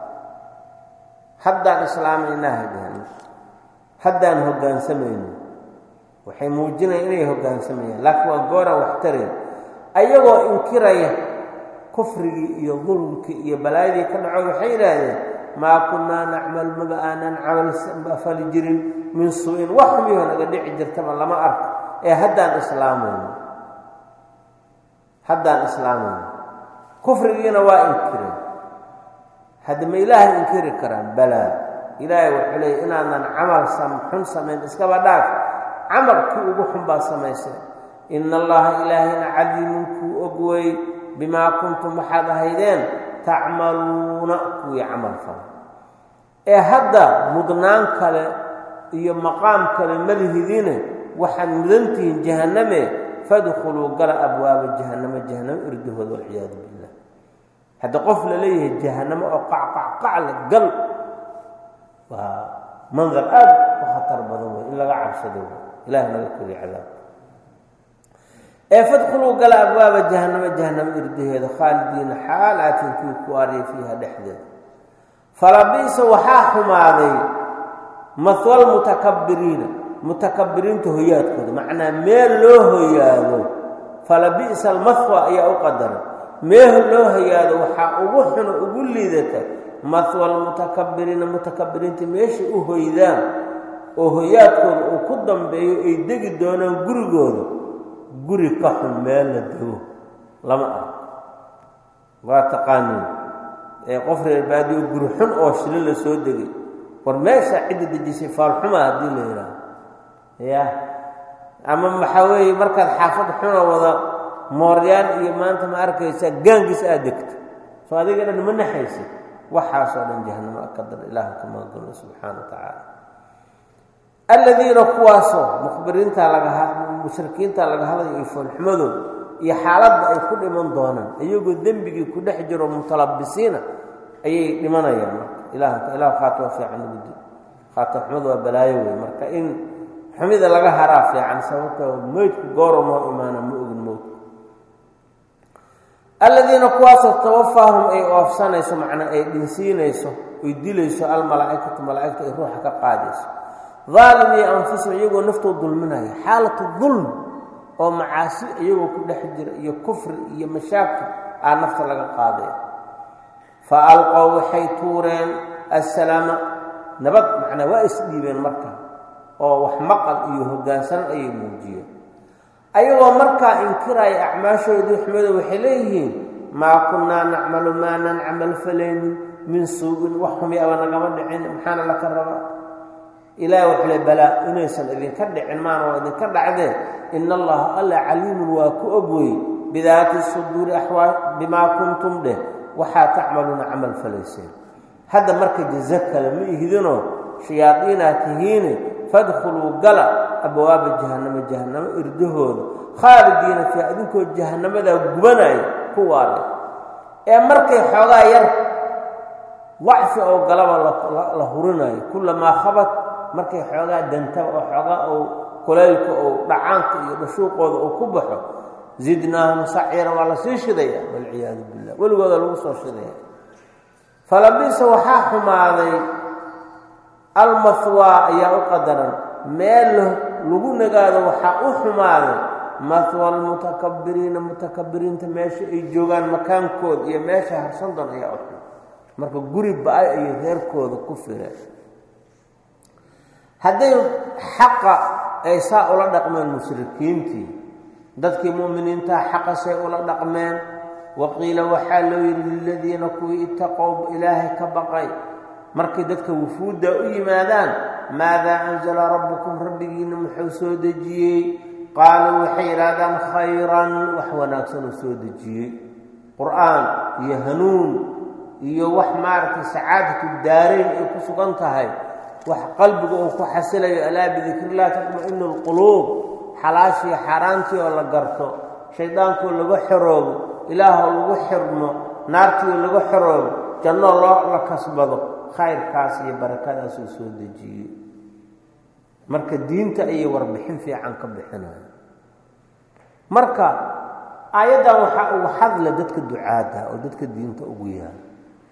haddaan islaamaynaa hadeen haddaan hoggaansamayno waxay muujinayaan inay hoggaansamayaan laakiin waa gooraan wax tarayn ayagoo inkiraya kufrigii iyo dulmkii iyo balaayadii ka dhaco waxay yidhaahdeen maa kunnaa nacmal maba aanan camal fali jirin min suu-in wax xumiyoo naga dhici jirtaba lama arko ee haddaan islaamayno kufrigiina waa inkireen hadda ma ilaahay inkiri karaan balaa ilaahay wuxuu leeyay inaadan camal xun samayn iskaba dhaaf camalkii ugu xun baad samayseen ina allaha ilaahayna caliimun kuu ogwey bimaa kuntum waxaad ahaydeen tacmaluuna kuwii camal fala ee hadda mudnaan kale iyo maqaam kale malihidiine waxaad mudantihiin jahanname fadkhuluu gala abwaaba jahannama jahannamo irdahooda walciyaadu billah hadda qof la leeyahay jahannamo oo qacqacqacla gal waa mandar aad u khatar badan wey in laga cabsado ilaah naga kori cadaab fadkhuluu gala abwaaba jahannama irdaheeda khaalidiina xaal aatin kii ku aariya fiiha dhexdeeda falabiisa waxaa xumaaday mahwal mutakabiriinta hoyaadkooda macnaa meel loo hoyaado falabi'sa almahwa ayaa u qadaray meel loo hoyaado waxaa ugu xuno ugu liidata mahwal mutakabiriinta meesha u hoydaan oo hoyaadkooda uu ku dambeeyo ay degi doonaan gurigooda guri ka xun meel la dego lama arko waa taqaaniin qof reer baadiyo guri xun oo shilo la soo degay war meesha cidda dejisay faalxuma haddii la yidhaaho ya ama maxaa weeye markaad xaafad xuna wada mooryaan iyo maanta ma arkaysaa gaangiis aad degto soo adiga dhan ma naxaysid waxaasoo dhan jahannamo ka dar ilaaha ka maagano subxaana wa tacaala aladiina kuwaasoo mukhbiriinta mushrikiinta laga hadlayo iyo foolxumadooda iyo xaaladda ay ku dhiman doonaan iyagoo dembigii ku dhex jiro mutalabisiina ayay dhimanayaan marka ilaah khaatimo fiican ugu di khaatim xumadu waa balaayo wey marka in xumida laga haraa fiican sababtoo meydku gooro noo imaana ma ogin mowdku aladiina kuwaasoo tawafaahum ay oofsanayso macnaa ay dhinsiinayso ay dilayso almalaa'ikatu malaa'igta ay ruuxa ka qaadayso daalimii anfusihim iyagoo naftoo dulminaya xaalatu dulm oo macaasi iyagoo ku dhex jira iyo kufri iyo mashaakil aa nafta laga qaadaya fa alqow waxay tuureen assalaama nabad macnaa waa isdhiibeen markaa oo wax maqal iyo hoggaansan ayay muujiyeen ayagoo markaa inkiraya acmaashoodii xumada waxay leeyihiin maa kunnaa nacmalu maa nancmal falaynin min suu'in wax xumi aba nagama dhicin maxaana laka rabaa ilaah wuxuu le balaa inaysan idinka dhicin maana waa idinka dhacdeen ina allaha alla caliimun waa ku ogwey bidaati suduuri axwaal bimaa kuntum dheh waxaa tacmaluuna camal falayseen hadda marka jaza kale ma ihidinoo shayaadiinaa tihiine fadkhuluu gala abwaaba jahannamo irdahooda khaalidiina fiiha idinkoo jahannamadaa gubanaya ku waale markay xoogaa yar dacfi oo galaba la hurinayo kullamaa khabat markay xoogaa dantaba oo xoogaa ou kulaylka ou dhacaanka iyo dhashuuqooda uu ku baxo zidnaahum saciira waa la sii shidaya walciyaadu billah weligooda lagu soo shidaya falabisa waxaa xumaaday almahwaa ayaa u qadaran meel lagu nagaado waxaa u xumaaday mahwa mutakabiriinta meesha ay joogaan makaankooda iyo meesha harsan doon ayaa u xum marka guri ba-ay ayay reerkooda ku fireen hadday xaqa ay saa ula dhaqmeen mushrikiintii dadkii mu'miniintaha xaqasay ula dhaqmeen waqiila waxaa loo yidhi liladiina kuwii itaqow ilaahay ka baqay markay dadka wufuudda u yimaadaan maadaa anzala rabbukum rabbigiina muxuu soo dejiyey qaaluu waxay yidhaahdaan khayran wax wanaagsan uu soo dejiyey qur'aan iyo hanuun iyo wax maaragtay sacaadatu daarayn ay ku sugan tahay wax qalbiga uu ku xasilayo alaa bidikrillah tatma'inu alquluub xalaashii xaaraantii oo la garto shaydaankoo lagu xoroobo ilaahoo lagu xirmo naartii oo lagu xoroobo jannoo la kasbado khayrkaas iyo barakadaasuu soo dejiyey marka diinta ayay warbixin fiican ka bixinaya marka aayaddan waxaa ugu hadla dadka ducaada oo dadka diinta ugu yaala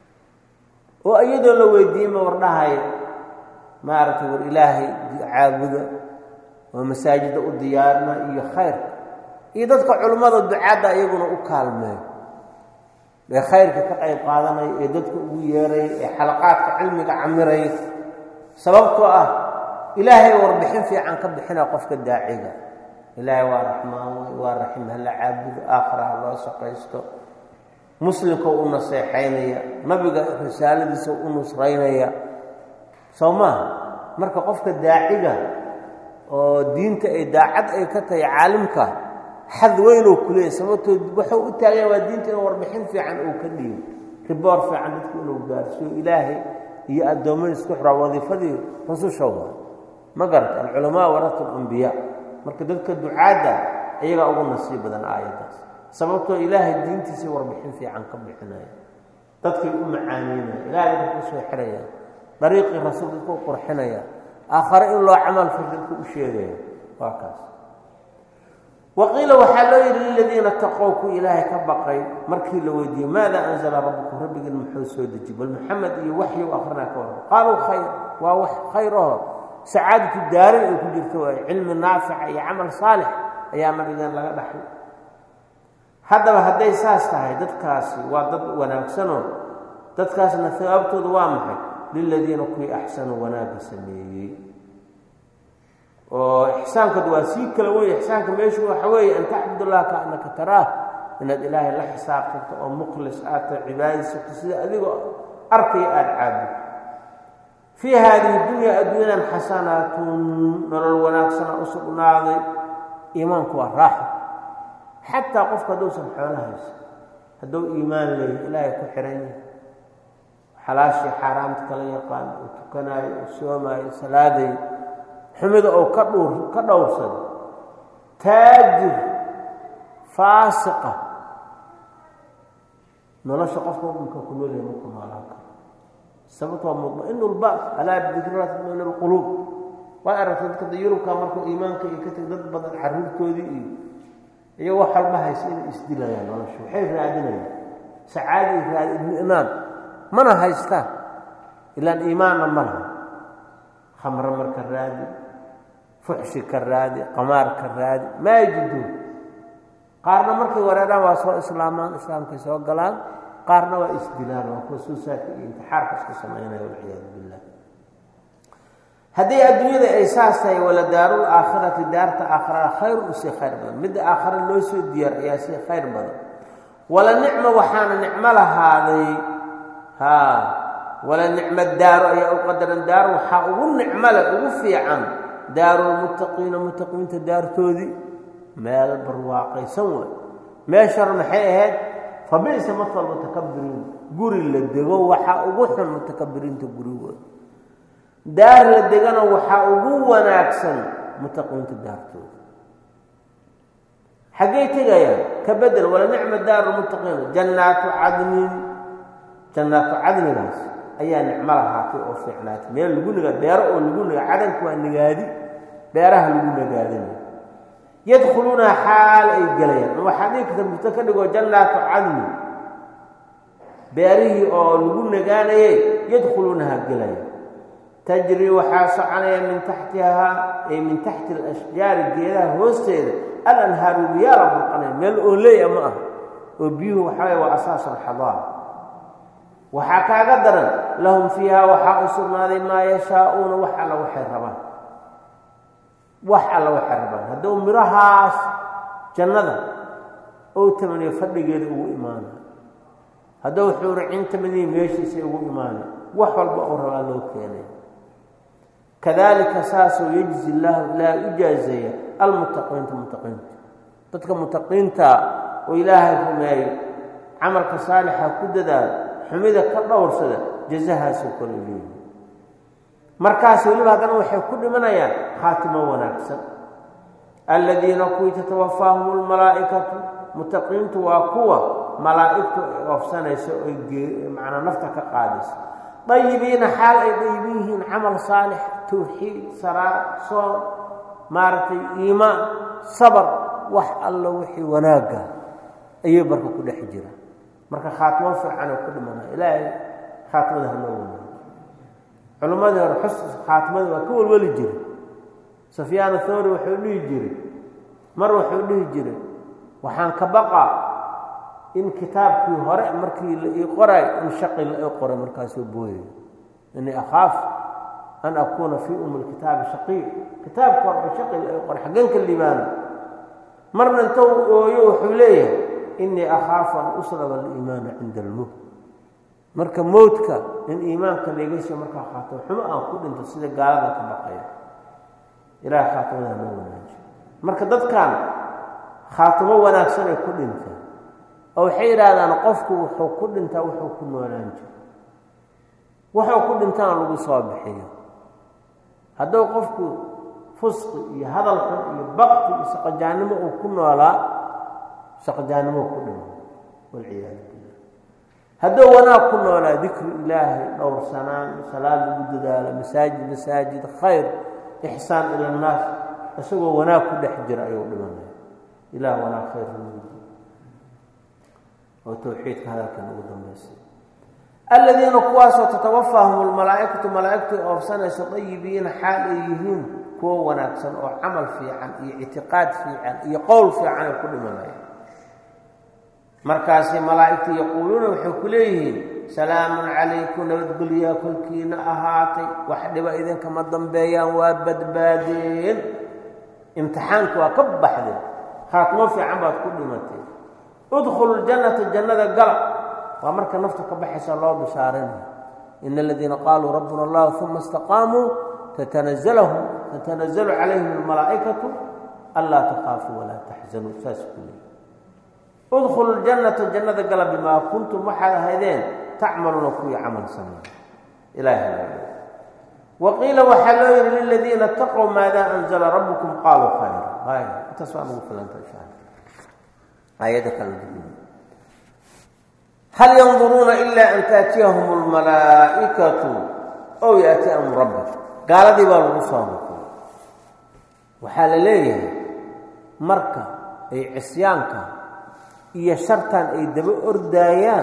oo iyadoo la weydiiyeyma wardhahayo maaragtay war ilaahay caabuda oo masaajida u diyaarina iyo khayrka iyo dadka culimmada ducaadda iyaguna u kaalmeeyo ee khayrka ka qayb qaadanaya ee dadka ugu yeeraya ee xalaqaadka cilmiga camiraya sababtoo ah ilaahay warbixin fiican ka bixina qofka daaciga ilaahay waa raxmaan wey waa raxiim hala caabudo aakhira ha loo shaqaysto muslimka u naseexaynaya nabiga risaaladiisa u nusraynaya soo maaha marka qofka daaciga oo diinta ay daacad ay ka tahay caalimka xad weynoo kuleeyahy sababtoo wuxuu u taagaya waa diinta inuu warbixin fiican uu ka dhiibo riboor fiican dadku inuu gaarsiiyo ilaahay iyo addoommada isku xira wadiifadii rususha waa ma garata alculamaa waratu alambiyaa marka dadka ducaadda iyagaa ugu nasiib badan aayaddaas sababtoo ilaahay diintiisay warbixin fiican ka bixinaya dadkay u macaaniinaya ilaahay dadka ku soo xiraya dariiqii rasuulka ku qurxinaya aakhare in loo camal fal dadka u sheegaya وكاس وقيل وحلو للذين اتقوا إلهي كبقي مركي لو يدي ماذا أنزل ربكم ربك المحوس ودجب والمحمد يوحي وأخرنا كونه قالوا خير ووح خيره سعادة الدار وكجرتوا علم نافع أي عمل صالح أيام الإذن لغا دحي هذا هدي ساستهي ددكاسي ودد وناكسنون ددكاسنا ثوابتود وامحي للذين كوي أحسنوا وناك سميي وإحسانك دواسيك كلوي إحسانك ميشو حوي أن تعبد الله كأنك تراه إن الإله لا حساب أو مخلص آت عبادي سكسي أذيك أرقي العبد في هذه الدنيا حسنات نرى وناكسنا أصل ناضي إيمانك والراحة حتى قفك دوسا حولها هدو إيمان لي إلهي كحريني حلاشي حرامتك لي يقان وتكناي وسوماي سلادي حمد أو كدورسد تاجر فاسقة نلاش قفكم ممكن كنول يمكن مالك سبت ومطمئن الباب ألا بذكرات من القلوب وأردت أن تديرك مركو إيمانك يكتب ضد بدل حرور كودي هي وحل ما هيسين استدلال يعني ولا شو حيف رادنا سعادة في الإيمان منها هيستا إلا الإيمان منها خمر مرك الرادي فحش كالرادي قمار كالرادي ما يجدون قارنا مركي ورانا واسوا إسلام كيسوا قلان قارنا واستدلال وخصوصات انتحار كسك سمعنا والعياذ بالله هذه الدنيا أساسها ولا دار الآخرة دار آخرة خير وسي خير بدل مد آخر اللي يسوي ديار ياسي خير بدل ولا نعمة وحان نعمة هذه ها ولا نعمة دار يا قدر الدار وحاول نعمة وفي عن دار المتقين تدار تودي مال برواقي سوى ما شر محيهد فبئس مثل المتكبرين قري للدغو وحاول المتكبرين تقروا دار للدغنا وحاول وناكسن متقين تدار تودي حقيتي يا كبدل ولا نعمة دار المتقين جنات عدن ناس أي نعملها في أوفيعنات ميل لقولنا بير أو لقولنا عدن كوان نجادي بيرها لقولنا قادين يدخلون حال أي جليا وحديث المتكلم جنات عدن بيره أو لقولنا قاني يدخلونها جليا تجري وحاص عليها من تحتها أي من تحت الأشجار الجيرة وسيد الأنهار يا رب القناة ميل أولي معه وبيه حوي وأساس الحضارة وحكى قدرا لهم فيها وحاصرنا ما يشاءون وحل وحربان هذو مرهاس جنة أو تمني فدقيد أو إيمانا هذو حور عين تمني ميشي سيئو إيمانا وحل بأورها لو كيني كذلك ساسو يجزي الله لا يجازي المتقين تتك متقين وإلهي فماي عملك صالحة كددا حميدة كالدور سنة جزاها سيكون إليه مركز وليبها كانوا يحكون منايا خاتمة ونكسر الذين كوي تتوفاهم الملائكة متقين تواقوة ملائكة وفسانة معنا نفتك قادس طيبين حال أي طيبين عمل صالح توحيد صلاة صوم مارتي إيمان صبر وح الله وحي وناقة أي بركة كل حجرة marka khaatimo fiican oo ku dhimanay ilaahay khaatimada hanoo culimada xus khaatimada waa ku walwali jiray Sufyaan Thawri wuxuu dhihi jiray mar wuxuu dhihi jiray waxaan ka baqa in kitaabkii hore markii la qoray in shaqi la qoray markaas uu booyay inni akhaaf an akuna fi alkitab shaqi kitaabka shaqi la qoray xagan ka liibaan marna intuu wuxuu leeyahay إني أخاف أن أصلب الإيمان عند الموت مركب موتك إن إيمانك ليجيش مركب خاطر حما أقول أنت سيد قالك بقية إلى خاطرنا نونج مركب ضد كان خاطمه وناكسن كل أنت أو حير هذا نقفك وحكل أنت وحكل ونانج وحكل أنت على الصابحية هذا وقفك فسق هذا البقت يسقى جانبه وكل ولا سقجانمو كله والعياذ بالله هذا وانا كنا ولا ذكر الله دور سنان صلاه الجدال مساجد خير احسان الى الناس isagoo wanaag ku dhex jira ayuu dhimanaya ilaah wanaag khayr oo tawxiidka hadalkan ugu dambeysay aladiina kuwaasoo tatawaffaahum almalaa'ikatu malaa'iktu oofsanaysa tayibiina xaal ay yihiin kuwo wanaagsan oo camal fiican iyo ictiqaad fiican iyo qowl fiican ay ku dhimanaya markaasay malaa'igtu yaquuluuna waxay ku leeyihiin salaamun calaykum nabadgelyaa kolkiina ahaatay wax dhiba idinkama dambeeyaan waa badbaadeen imtixaanka waa ka baxdeen khaatimo fiican baad ku dhimatay udkhulu ljannata jannada gala waa marka naftu ka baxaysa loo bishaaranaya ina aladiina qaaluu rabbuna allah uma istaqaamuu tatanazzalu calayhim almalaa'ikatu anlaa takhaafuu walaa taxzanuu saas ku leeyi udkhulu ljannata jannada gala bimaa kuntum waxaad ahaydeen tacmaluuna kuwii camal sameeya ilaahay waqiila waxaa loo yihi liladiina ataqow maadaa anzala rabbukum qaaluu khayra intaas waa nagu filanta insha alla aayadda kala duwan hal yanduruuna ilaa an taatiyahum almalaa'ikatu ow yaati amru rabbik gaaladii baa lagu soo noqday waxaa la leeyahay marka ay cisyaanka iyo shartan ay daba ordaayaan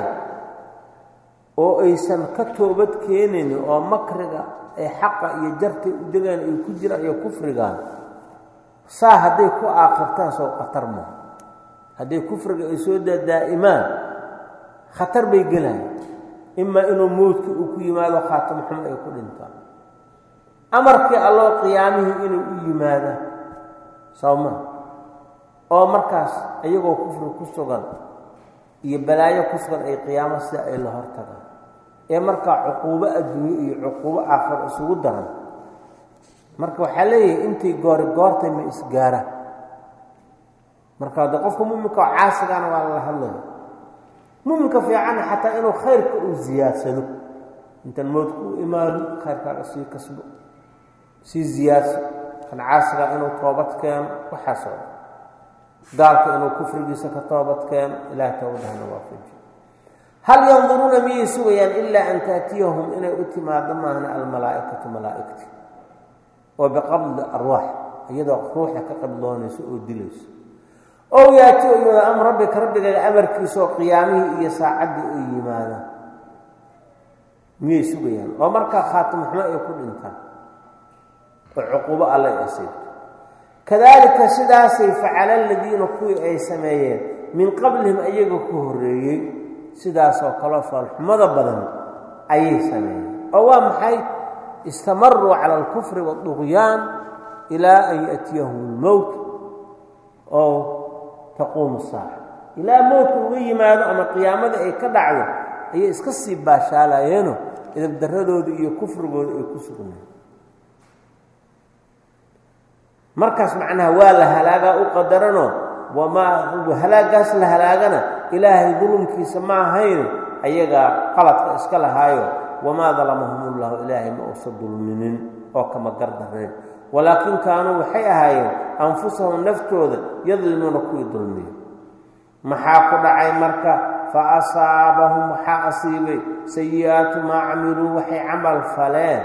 oo aysan ka toobad keenaynin oo makriga ay xaqa iyo jartay u degaan ay ku jiraan iyo kufrigaan saa hadday ku aakhirtaan soo khatar maaha hadday kufriga ay soo daa'imaan khatar bay gelayaan imaa inuu mowdka uu ku yimaado khaatamo xumo ay ku dhintaan amarkii alloo qiyaamihii inuu u yimaadaan sawma oo markaas iyagoo kufri ku sugan iyo balaayo ku sugan ay qiyaamo sida ay la hortagaan ee markaa cuquubo adduunyo iyo cuquubo aakhiro isugu daran marka waxaa leeyahay intay goortay ma isgaaraan marka hadda qofka mu'minka oo caasigana waa lala hadlaya mu'minka fiicanna xataa inuu khayrka uu ziyaadsado intan moodku u imaado khayrkaaga sii kasbo sii ziyaadso kan caasigaa inuu toobad keeno waxaasoo gaalka inuu kufrigiisa ka toobad keeno ilaah towbadahana waafajiyo hal yanduruuna miyay sugayaan ilaa an taatiyahum inay u timaado maahna almalaa'ikatu malaa'igti oo biqabdi arwaax iyadoo ruuxa ka qabdoonayso oo dilayso ow yaati oo yimaado amr rabbika rabbigaga amarkiisa oo qiyaamihii iyo saacaddii ay yimaadaan miyay sugayaan oo markaa khaatimo xumo ay ku dhintaan oo cuquubo alla ay asiibto kadaalika sidaasay facala aladiina kuwii ay sameeyeen min qablihim ayaga ku horreeyey sidaasoo kaloo faalxumada badan ayay sameeyeen oo waa maxay istamaruu cala alkufri waadduqyaan ilaa an ya'tiyahum almowt oo taquumu saaca ilaa mowdka uga yimaado ama qiyaamada ay ka dhacdo ayay iska sii baashaalayeeno idabdarradooda iyo kufrigooda ay ku sugnayen markaas macnaha waa la halaagaa u qadaranoo halaagaas la halaagana ilaahay dulumkiisa ma ahayn ayagaa qaladka iska lahaayo wamaa dalamahum ullahu ilaahay ma uusa dulminin oo kama gardareen walaakin kaanuu waxay ahaayeen anfusahum naftooda yadlimuuna kuwii dulmiya maxaa ku dhacay marka fa asaabahum waxaa asiibay sayi'aatu maa camiluu waxay camal faleen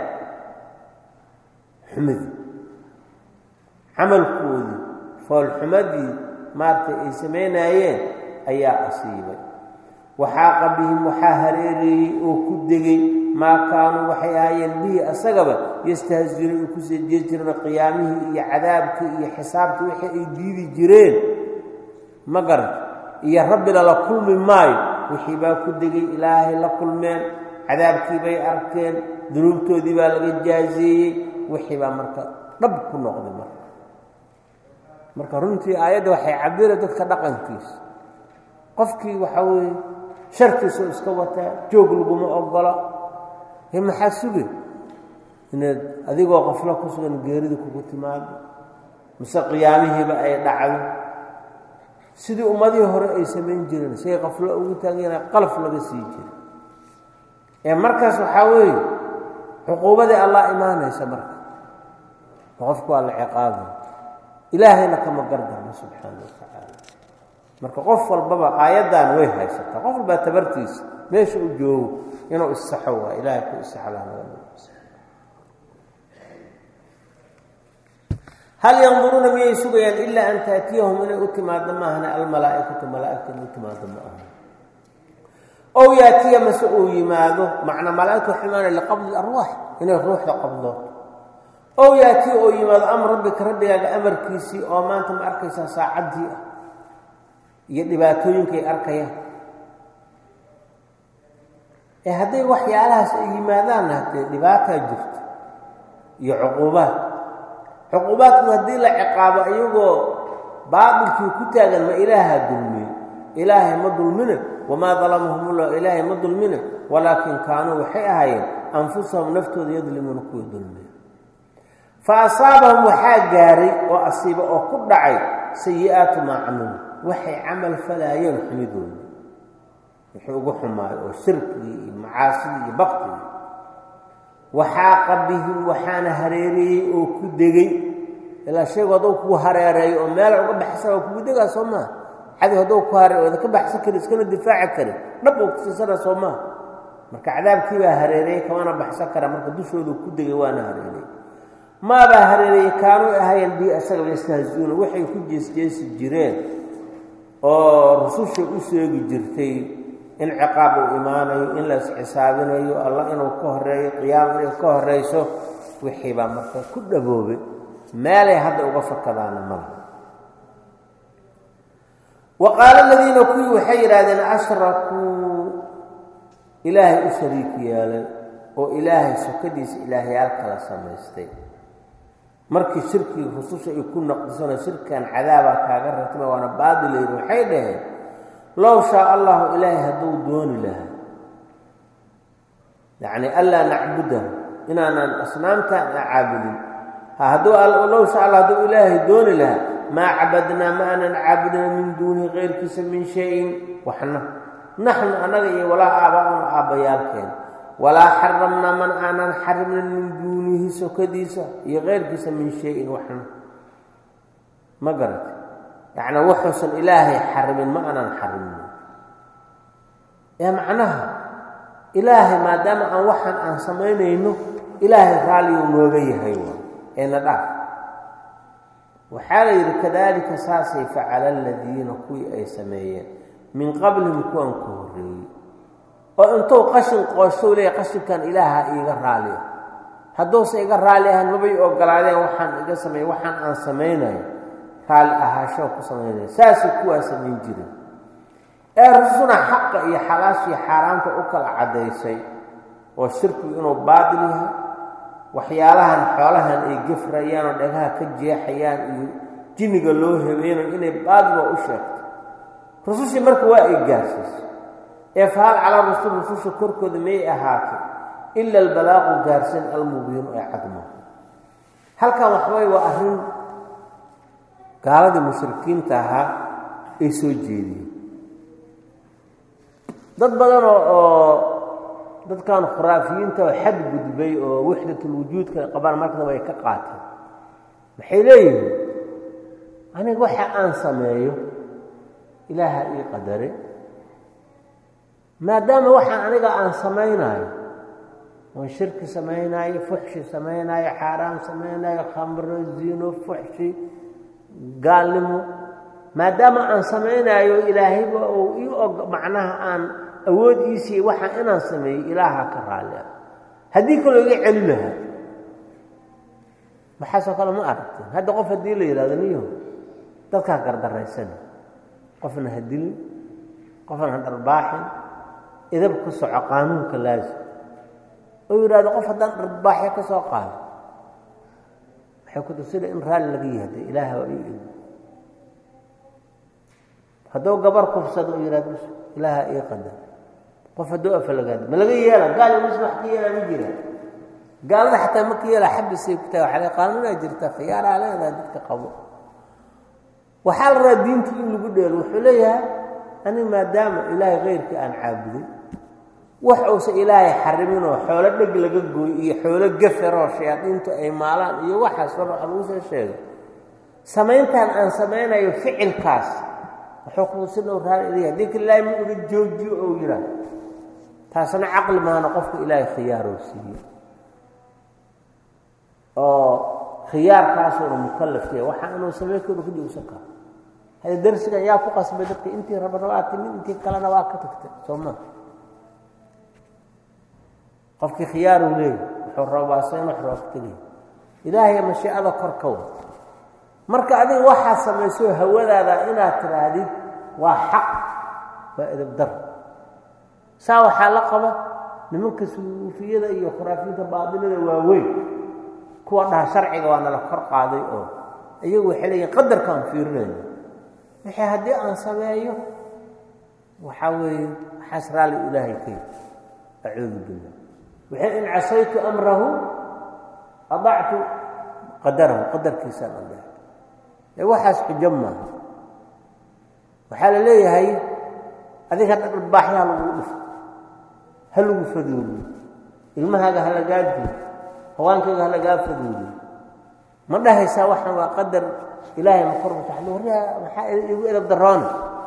xumidii camalkoodii foolxumadii maaragtay ay samaynaayeen ayaa asiibay waxaaqa bihim waxaa hareereeyey oo ku degay maa kaanuu waxay ahaayeen bihi asagaba yastahziruun ay ku soo jeedi jireen qiyaamihii iyo cadaabkii iyo xisaabtii wixii ay diidi jireen ma garan iyo rabbi lala kulmi maayo wixii baa ku degay ilaahay la kulmeen cadaabkii bay arkeen dunuubtoodii baa laga jaazeeyey wixii baa marka dhab ku noqday marka runtii aayadda waxay cabira dadka dhaqankiisa qofkii waxaa weeye sharkiisoo iska wataa joog laguma ogola maxaa suge inaad adigoo qaflo ku sugan geerida kugu timaado mise qiyaamihiiba ay dhacdo sidii ummadihii hore ay samayn jireen siay qaflo ugu taagayana qalaf laga sii jira ee markaas waxaa weeye cuquubadii allah imaanaysa marka qofku waa la ciqaabay ilaahayna kama gardarno subxaana watacaala marka qof walbaba aayaddan way haysataa qof walbaa tabartiisa meesha u joogo inuu issaxo waa ilaahay ku issaxlaana hal yanduruuna miyay sugayaan ilaa an taatiyahum inay u timaado maahane almalaa'ikatu malaa'igta inay u timaado ma aha ow yaatiya mase uu yimaado macnaa malaa'igtu waxay imaanaya liqabdi arwaax inay ruuxda qabdo ow yaatiya oo yimaado amr rabbika rabbigaaga amarkiisii oo maanta ma arkaysaa saacaddii ah iyo dhibaatooyinkay arkayaan ee hadday waxyaalahaas ay yimaadaanna haddee dhibaataa jirto iyo cuquubaadku haddii la ciqaabo iyagoo baatilkii ku taagan ma ilaahaa dulmiye ilaahay ma dulmine wamaa dalamahumullah ilaahay ma dulmine walaakin kaanuu waxay ahaayeen anfusahum naftooda yadlimuuna kuwii dulmiye fa asaabahum waxaa gaaray oo asiiba oo ku dhacay sayi-aatu maa camilu waxay camal falaayeen xumidooda wixii ugu xumaayo oo shirkigii iyo macaasidii iyo baktigii waxaaqa bihim waxaana hareereeyey oo ku degay ilaa shaygu hadduu kugu hareereeyo oo meel uga baxsan oo kugu degaa soo maa cadow hadduu ku hareeyo ooda ka baxsan kari iskana difaaci kari dhab oo kusiisana soo maa marka cadaabkii baa hareereeyey kamana baxsan kara marka dushoodu ku degay waana hareereeyey maabaa hareereeyey kaanuu ahaayeen bii asaga yastahziuuna waxay ku jeesjeesi jireen oo rususha u sheegi jirtay in ciqaab uu imaanayo in la isxisaabinayo allah inuu ka horeeyo qiyaama inay ka horeyso wixii baa marka ku dhaboobay meelay hadda uga fakadaana malaha wa qaala aladiina kuwii waxay yidhahdeen ashrakuu ilaahay u shariik yeelay oo ilaahay sokadiisa ilaahyaal kala samaystay markii shirkii rususha ay ku naqdisano shirkan cadaabaa kaaga ratma waana baadilayri waxay dhaheen low shaa allahu ilaahay hadduu dooni lahaa yacni anlaa nacbudahu inaanaan asnaamtaan caabudin low shaa allah hadduu ilaahay dooni lahaa maa cabadnaa ma aanan caabudina min duunihi keyrkiisa min shayin waxna naxnu annaga iyo walaa aaba'una aabbayaalkeen walaa xaramnaa man aanan xarimnin min duunihi sokadiisa iyo keyrkiisa min shayin waxna ma garata yacnaa wuxuusan ilaahay xarimin ma aanan xarimin ee macnaha ilaahay maadaama aan waxaan aan samaynayno ilaahay raalliyuu nooga yahay ee na dhaaf waxaa la yidhi kadaalika saasay facala aladiina kuwii ay sameeyeen min qablihim kuwan ka horreeyey oo intuu qashin qoostou leeyahy qashinkan ilaaha iiga raaliya hadduusa iga raali ahaan mabay ogolaadeen waxaan iga sameeye waxaan aan samaynayo raali ahaashoo ku samaynaya saasay kuwaa samayn jiren ee rusuna xaqa iyo xalaashii xaaraanta u kala caddaysay oo shirkigu inuu baatil yahay waxyaalahan xoolahan ay gefrayaan oo dhagaha ka jeexayaan iyo jinniga loo habeenayo inay baadiloo u sheegto rusushii marka waa ay gaarsiisay ee fahal calaa rusul rususha korkooda may ahaatay ila albalaaqu gaarsan almubiinu ee cadmo halkan waxbay waa arrin gaaladii mushrikiinta ahaa ay soo jeediyeen dad badan oo dadkan khuraafiyiinta oo xad gudbay oo wixdatul wujuudka qabaan markaba ay ka qaateen waxay leeyihiin aniga waxa aan sameeyo ilaaha ii qadare maadaama waxaan aniga aan samaynayo oo shirki samaynayo fuxshi samaynayo xaaraam samaynayo khamro zino fuxshi gaalnimo maadaama aan samaynayo ilaahayba uu ii macnaha aan awoodiisii waxaa inaan sameeyo ilaaha ka raali ah haddii kaloo iga celi lahaa maxaasoo kale ma aragteen hadda qof haddii la yidhahdo niyo dadkaa gardaraysan qofna ha dilin qofna ha dharbaaxin idab ka soco qaanuunka laazim oo yidhahdo qof haddaan dharbaaxyo ka soo qaado waxay ku tusida in raalli laga yihahda ilaaha waa ii eg hadduu gabar kufsado oo yidhahdo ilaaha ii qadar qof hadduu afalagaado ma laga yeela gaal mus wax ka yeelaa ma jira gaalada xataa ma ka yeelaa xabisay ku tahay waxaa qaanuunaa jirta khiyaaraa leedaha dadka qabo waxaa la rabaa diinta in lagu dheelo wuxuu leeyahay ani maadaama ilaahay keyrkii aan caabuday wax uusa ilaahay xariminoo xoolo dheg laga gooyo iyo xoolo gafaroo shayaadiintu ay maalaan iyo waxaas war waxa lagu soo sheegay samayntaan aan samaynayo ficilkaas wuxuu kuusina raali ilaahay haddii kale ilaahay ma uga joojiyo oo yidhaah taasna caqli maana qofka ilaahay khiyaaroo siiye oo khiyaarkaasoo mukallafkee waxa inuu sameeyo ku dhigsan karo hada darsiga yaa ku qasbay dadka intii rabaa timid intii kalena waa ka tagtay sooma qofkii khiyaar uu leeyahay wuxuu rabaa inuu xirooftay ilaahay mashiicada korkow marka adiga waxa sameeyso hawadaada inaad tiraadid waa xaq waa edeb dar saa waxa la qaba nimanka suufiyada iyo khuraafiinta baadilada waa weyn kuwa dhaha sharciga waa nala kor qaaday oo iyagu waxay leeyihiin qadarkan fiirinayno wixii haddii aan sameeyo waxaa weeye xasraali ilaahay kay acuudu billah wixii in casaytu amrahu adactu qadarahu qadarkiisa allah ee waxaas xujama waxaa la leeyahay adiga baaxyaa lagu dhif hal lagu faduuliyo ilmahaaga hala gaadho hawaankaaga hala gaafadoodo ma dhahaysaa waxan waa qadar ilaahay ma kor taxlo waxa igu edab daroon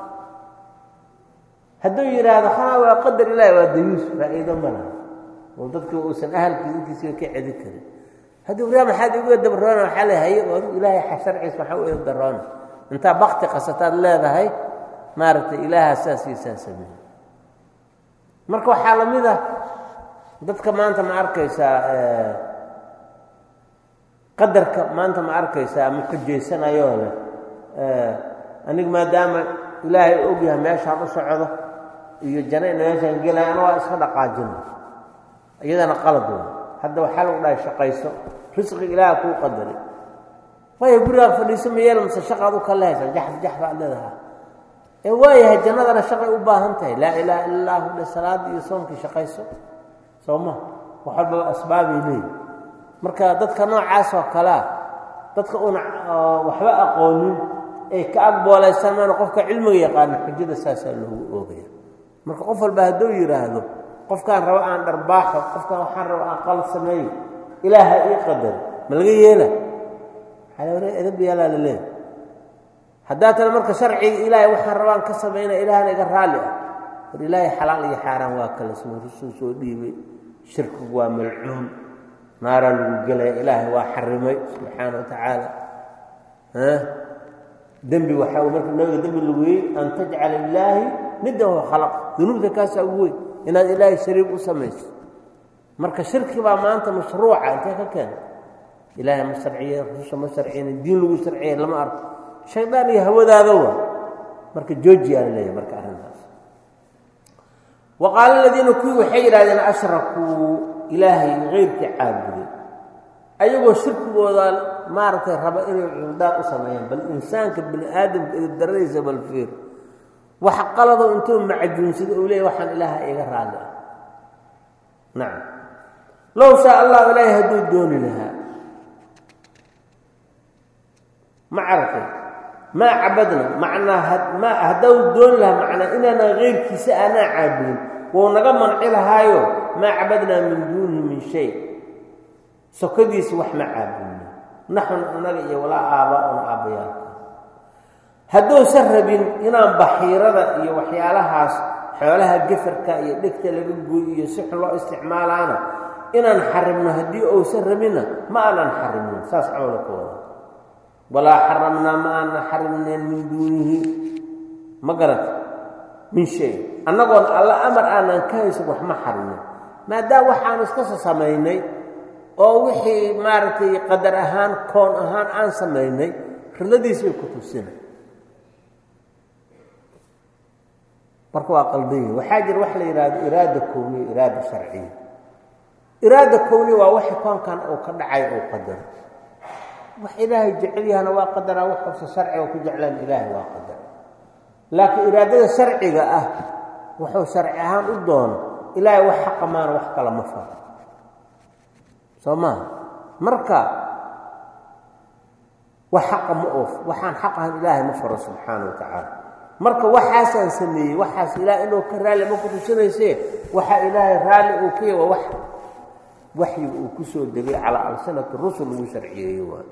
hadduu yiraahdo xana waa qadar ilaahay waa dayuus faa'iido ma laha oo dadku uusan ahalkiisa ka cidi karin hadduu yiraahdo maxaad igu edab daroon waxa la hayo oo ilaahay sharciisa waxa uu edab daroon inta waqti qasataad leedahay maartay ilaaha saasiisa sameeyay marka waxa la mid ah dadka maanta ma arkaysaa qadarka maanta ma arkaysaa ma ka jeesanayo aniga maadaama ilaahay og yahay meeshaan u socdo iyo janay meeshaan gelayaan waa iska dhaqaajin iyadana qalad weyn hadda waxa lagu dhahay shaqayso risqiga ilaahay ku qadaray way guriga fadhiiso meel ma shaqadu ka leeysan jax baadada waayahay jannadana shaqay u baahan tahay laa ilaaha illa allah salaad iyo soonki shaqayso sooma waxba asbaabi leey marka dadka noocaas oo kala dadka waxba aqoonin ee ka aqboolaysan qofka cilmiga yaqaan xujada saasa loo oogay marka qof walba haduu yiraahdo qofkaan raba aan dharbaaxo qofkaan waxaan raba aan qalad sameeyo ilaaha ii qadar ma laga yeela xalawre edab yeela leey hadaa tan marka sharciga ilaahay waxaan rabaan ka sameeyna ilaahana iga raali ah ilaahay xalaal iyo xaraam waa kala soo dhiibay shirku waa malcuun naara lagu galay ilaahay waa xarimay subhanahu wa ta'ala dambi waxa uu marka naga dambi lagu yeey an taj'al ilaahi nidda wa khalaq dunubta kaas ugu inaad ilaahay shariik u sameeyso marka shirki baa maanta mashruuca inta ka keen ilaahay masharciye rususha masharciye diin lagu sharciye lama arko shaydaan iyo hawadaada waa marka jooji aan leeyahay marka arintaas waqaal ladina kuwi waxay yiraahdeen ashraku ilaahay gheyrka caabuday ayagoo shirkigooda maartay raba inay cibaadad u sameeyaan bal insaanka bini aadamka daraysa bal fiir wax qalado intuu macjuunsida oo leeyahay waxaan ilaahay iga raali ah nacam law sha Allah ilaahay haduu dooni lahaa ma aragtay ما عبدنا معناها ما هدو دون لها معنى إننا غير كساءنا عابدين ونقمن إلهايو ما عبدنا من دونه من شيء سكديس وحما عابدين نحن نلقي ولا آباؤنا آبياك هدو سربين إنان بحيرة وحيالها حوالها قفرك يدكت لقبو يسح الله استعمالانا إنان حرمنا هدي أو سربنا ما أنا نحرمنا ساس عولك ولا ولا حرمنا ما حرمنا من دونه مقرت من شيء أنا قول الله أمر أنا كايس وحما حرمنا ما دا وحان اسكس سميني أو وحي مارتي قدر أهان كون أهان أن سميني خلدي سوي كتب سنة مركوا قلبي وحاجر وحلي إرادة كوني إرادة شرعية إرادة كوني ووحي كان أو كدعي أو قدر wax ilaahay jecelyahana waa qadara wax sharci ku jeclaan ilaahay waa qadar laakiin iraadada sharciga ah wuxuu sharci ahaan u doono ilaahay wax xaq ma wax kala ma faro Soomaa marka wax xaq ma oof waxaan xaq ahaan ilaahay ma faro subhanahu wa ta'ala marka waxaasan sameeyay waxaas ilaahay inuu ka raali ma ku tusinayse waxa ilaahay raali uu ka yahay wax waxyi uu ku soo degay ala alsanati rusul uu sharciyeeyay waa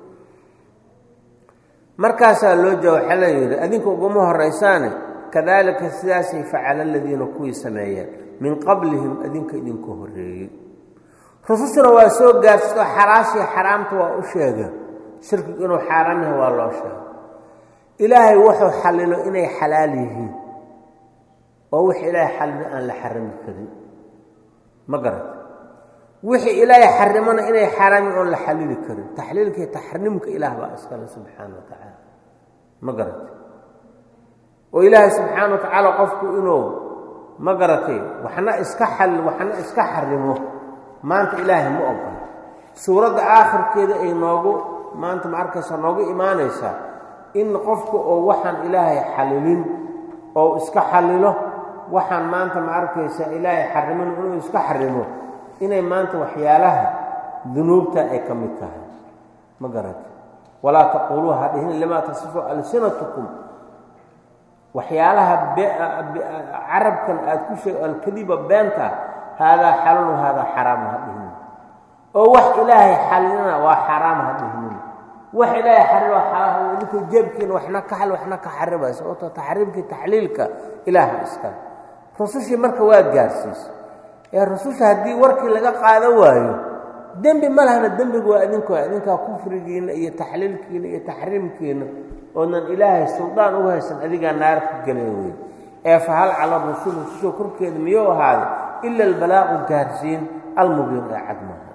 markaas loo jawaab xalayir adinku ugu horeysaan kadalika sidaasi facala alladina kuwi sameeyeen min qablihim adinka idinku horeeyay rususna waa soo gaarsiyo xaraashi xaraamta waa u sheega shirkigu inuu xaaraam yahay waa loo sheegay ilaahay wuxuu xallilo inay xalaal yihiin oo wixii ilaahay xallilo aan la xarami karin ma garata wixii ilaahay xarimana inay xaaraam yihiin oon la xallili karin taxliilka iyo taxriimka ilaah baa iskale subxaana wa tacaala ma garata oo ilaahay subxaana wa tacaala qofku inuu ma garatay waxna iska xallil waxna iska xarimo maanta ilaahay ma ogola suuradda aakhirkeeda ay noogu maanta ma arkaysa noogu imaanaysaa in qofku oo waxaan ilaahay xallilin oo iska xallilo waxaan maanta ma arkaysa ilaahay xarimin inuu iska xarimo inay maanta waxyaalaha dunuubta ay ka mid tahay ma garatay walaa taquuluu hadhihin limaa tasifu alsinatukum waxyaalaha carabkan aad ku sheeg alkadiba beenta haadaa xalal wa haadaa xaraam hadhihin oo wax ilaahay xallilina waa xaraam hadhihin wax ilaahay xallil waa xalaal idinku jeebkiina waxna ka xal waxna ka xaribaysa oo taxriimkii taxliilka ilaaha iska rusushii marka waa gaarsiisay ee rususha haddii warkii laga qaadan waayo dembi ma lahana dembigu waa idinkaa kufrigiina iyo taxliilkiina iyo taxriimkiina oonan ilaahay suldaan ugu haysan adigaa naar ku gelay wey ee fahal cala rasuul rususha korkeeda miyuu ahaaday ila albalaaqu gaarsiin almubiin ee cadmaha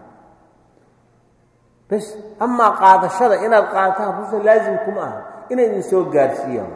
bas amaa qaadashada inaad qaadataan rususha laazim kuma aha inay idin soo gaarsiiyaan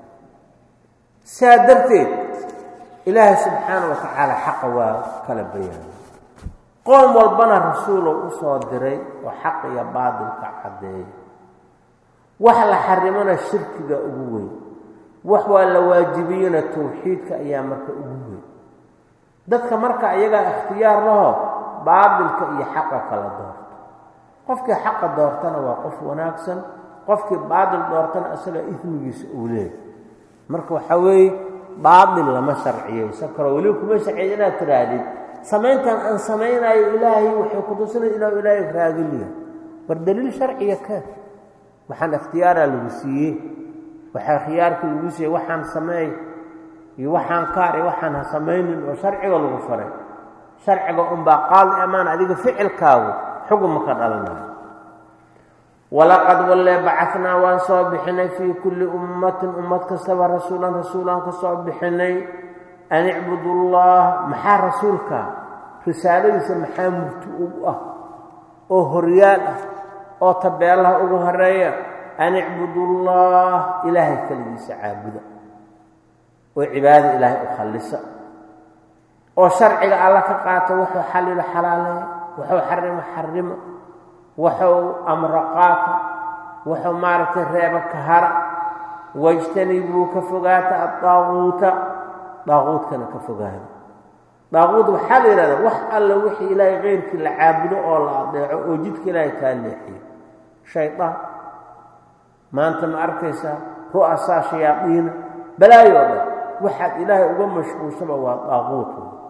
saa darteed ilaahay subxaana wa tacaala xaqa waa kala bayaanay qoom walbana rasuulow u soo diray oo xaq iyo baadilka caddeeya wax la xarimana shirkiga ugu weyn wax waa la waajibiyena tawxiidka ayaa marka ugu weyn dadka marka iyagaa ikhtiyaar laho baadilka iyo xaqa kala doorto qofkii xaqa doortana waa qof wanaagsan qofkii baadil doortana isagaa ismigiisa uu leeyahy marka waxaa weeye baadil lama sharciyeysan karo weliba kuma sharciya inaad tidhaahdid samayntan aan samaynayo ilaahay waxay ku tusinaya inuu ilaahay raadiliya war daliil sharciya ka waxaan ikhtiyaaraa lagu siiyey waxaa khiyaarkii lagu siiyey waxaan sameey iyo waxaan kaar iyo waxaan ha samaynin oo sharciga lagu faray sharciga unbaa qaadi amaan adiga ficilkaagu xuguma ka dhalanayo walaqad walle bacatnaa waan soo bixinay fii kulli ummatin ummad kastaba rasuulaan ka soo bixinay an icbudu llah maxaa rasuulka risaaladiisa maxaa murti ugu ah oo horyaal ah oo tabeelaha ugu horeeya an icbudu llah ilaahay keligiisa caabuda oo cibaada ilaahay u khallisa oo sharciga alla ka qaato wuxuu xallilo xalaaleeya wuxuu xarimo xarimo wuxuu amro qaata wuxuu maaragtay reeba ka hara wajtanibuu ka fogaata addaaquuta daaquudkana ka fogaada daaquud waxaa la yidhahdaa wax alla wixii ilaahay keyrkii la caabudo oo la adeeco oo jidka ilaahay kaa leexiyo shaydaan maanta ma arkaysaa ru'asaa shayaadiina balaayo o dhan waxaad ilaahay uga mashquulsaba waa daaquud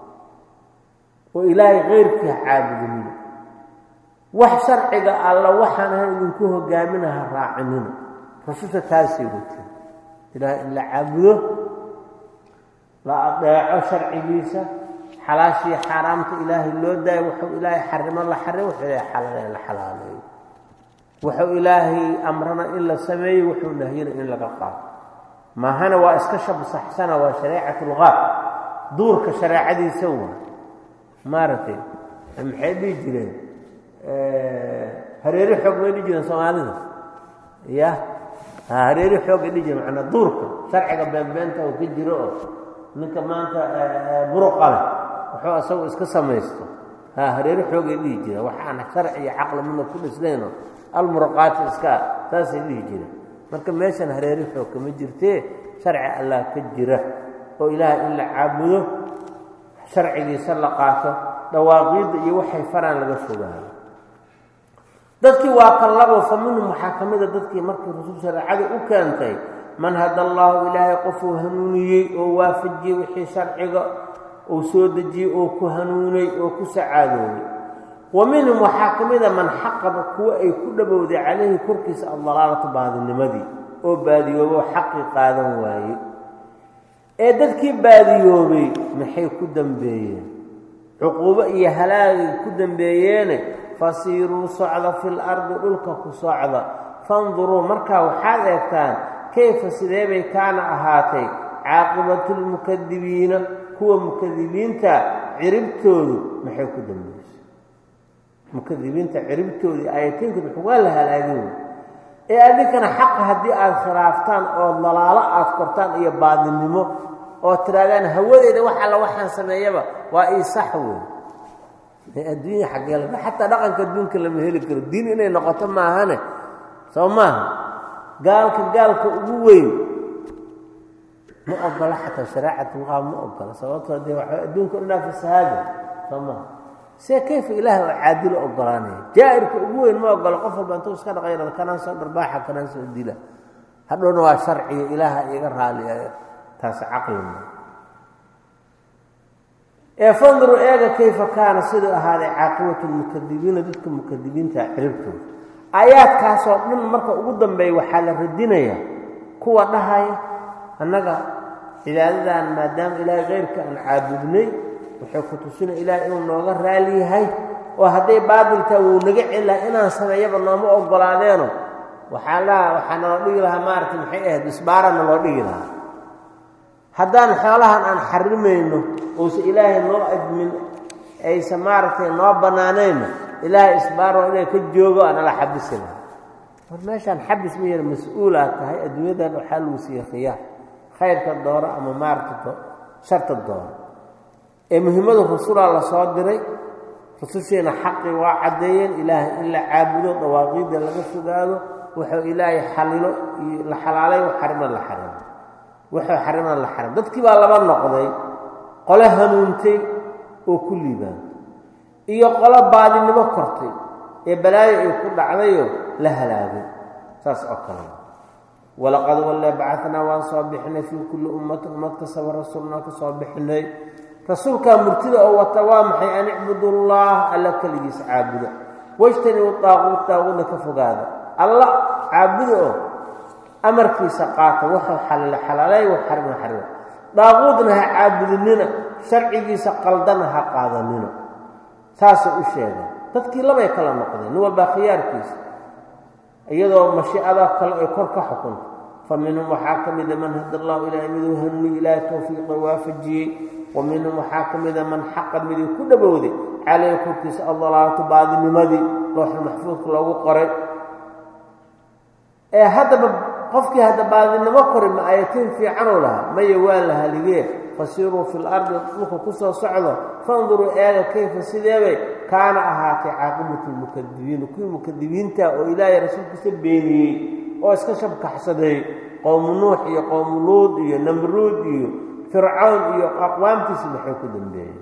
oo ilaahay keyrkii ha caabudinina wax sharciga alla waxaan ahayn idinku hogaaminaha raacinina rasusha taasay wateen ilaahay in la caabudo la adeeco sharcigiisa xalaashii xaaraamta ilaahay loo daayo wuxuu ilaahay xarimo la xarimo wuxuu ilaahay xalaaleeyo la xalaaleeyo wuxuu ilaahay amrana in la sameeyo wuxuu nahyana in laga qaado maahana waa iska shabsaxsana waa shareecatulgaab duurka shareecadiisa waa maaragtay maxay dhihi jireen hareeri xoog may dhihi jireen soomaalida ya hareeri xoog ay dhihi jireen macnaa duurka sharciga beenbeenta uu ka jiro oo ninka maanta buruqale wuxuu isagu iska samaysto hareeri xoog ay dhihi jireen waxaan sharci iyo caqli midna ku dhisnayno almuraqaati iska saasay dhihi jireen marka meeshan hareeri xoog kama jirtee sharci allah ka jira oo ilaahay in la caabudo sharcigiisa la qaato dhawaaqiidda iyo waxay faraan laga fogaado dadkii waa ka labo fa minhum waxaa ka mida dadkii markii rasuul shareecada u keentay man hada allaahu ilaahay qofuu hanuuniyey oo waafajiyey wixii sharciga uu soo dejiyey oo ku hanuunay oo ku sacaadoobay wa minhum waxaa ka mida man xaqaba kuwa ay ku dhabowday calayhi korkiisa addalaalatu baadinimadii oo baadiyoobo xaqii qaadan waaye ee dadkii baadiyoobay maxay ku dambeeyeen cuquubo iyo halaagay ku dambeeyeene fasiiruu socda fil ardi dhulka ku socda fanduruu markaa waxaad eegtaan kayfa sidee bay kaana ahaatay caaqibatulmukadibiina kuwa mukadibiinta ciribtoodu maxay ku dambaysay mukadibiinta ciribtoodii aayatiinkood waa la halaagin ee adinkana xaqa haddii aad khilaaftaan oo dalaalo aad kortaan iyo baadinimo oo tiraadaan hawadeeda wax alla waxaan sameeyaba waa ii sax wey adduunya xaggeela xataa dhaqanka adduunka lama heli karo diin inay noqoto maahane soo maaha gaalka ugu weyn ma ogola xataa shareecatu qaab ma ogola sababtoo dee waxa adduunka dhanaa fasahaada soo maaha see kayfa ilaahay oo caadilo ogolaanaya jaa'irka ugu weyn ma ogola qof walba intuu iska dhaqayrada kanaan soo dharbaaxa kanaan soo dila hadhowna waa sharciga ilaaha iga raaliyayo taasi caqlima ee fanduru eega kayfa kaana siduu ahaaday caaqibatulmukadibiina dadka mukadibiinta ciribtooda aayaadkaasoo dhan marka ugu dambeeya waxaa la radinayaa kuwa dhahaya annaga cibaadadan maadaama ilaahay keyrka aan caabudnay waxay ku tusina ilaahay inuu nooga raali yahay oo hadday baatilkaa wuu naga celaa inaan sameeyaba nooma ogolaadeeno waxaa naloo dhigi lahaa maaragtay maxay ahayd isbaarana loo dhigi lahaa haddaan xoolahan aan xarimayno uusa ilaahay noo admin aysa maaragtay noo bannaanayno ilaahay isbaaro inay ka joogo aanala xabisi laha war meeshaan xabis ma yara mas-uulaad tahay adduunyadan waxaa lagu siiya khiyaar khayrka dooro ama maaragta sharta dooro ee muhimmada rasulaa la soo diray rasusheena xaqii waa caddeeyeen ilaahay in la caabudo dawaaqiidda laga fogaado wuxuu ilaahay xalilo la xalaalay xarima la xarimo wuxuu xarima la xarim dadkii baa laba noqday qole hanuuntay oo ku liibaantay iyo qolo baadinimo kortay ee balaayo ay ku dhacdayo la halaagay saas oo kale walaqad walla bacathnaa waan soo bixinay fii kulli ummatin ummad kastaba rasuulnaa ka soo bixinay rasuulkaa murtida oo wata waa maxay an icbudullah alla keligiisa caabuda wajtanibu daaquudna ka fogaada alla caabuda oo amarkiisa qaata wuxuu xalaalay wa xarima xarima daaquudna ha caabudinina sharcigiisa qaldana ha qaadanina saasay u sheegeen dadkii labay kala noqdeen nin walbaa khiyaarkiisa iyadoo mashiicada kale ay kor ka xukunto fa minhum waxaa ka mida man hada allahu ilaahay miduu hanuuniy ilaahay tawfiiqa waafajiyey wa minhum waxaa ka mida man xaqad miduu ku dhowowday calayhi korkiisa aldalaalatu baadinimadii looxul maxfuudka loogu qoray ee haddaba qofkii hadda baadinimo koray ma ayatiin fiicanuu lahaa maya waa la haligee fasiiruu fi lardi dhulka ku soo socdo fanduruu eega kayfa sideebay kaana ahaatay caaqibatulmukadibiina kuwii mukadibiinta oo ilaahay rasuulkiisa beeniyey oo iska shabkaxsaday qowmu nuux iyo qowmu luud iyo namruud iyo fircawn iyo aqwaamtiisa maxay ku dambeeyeen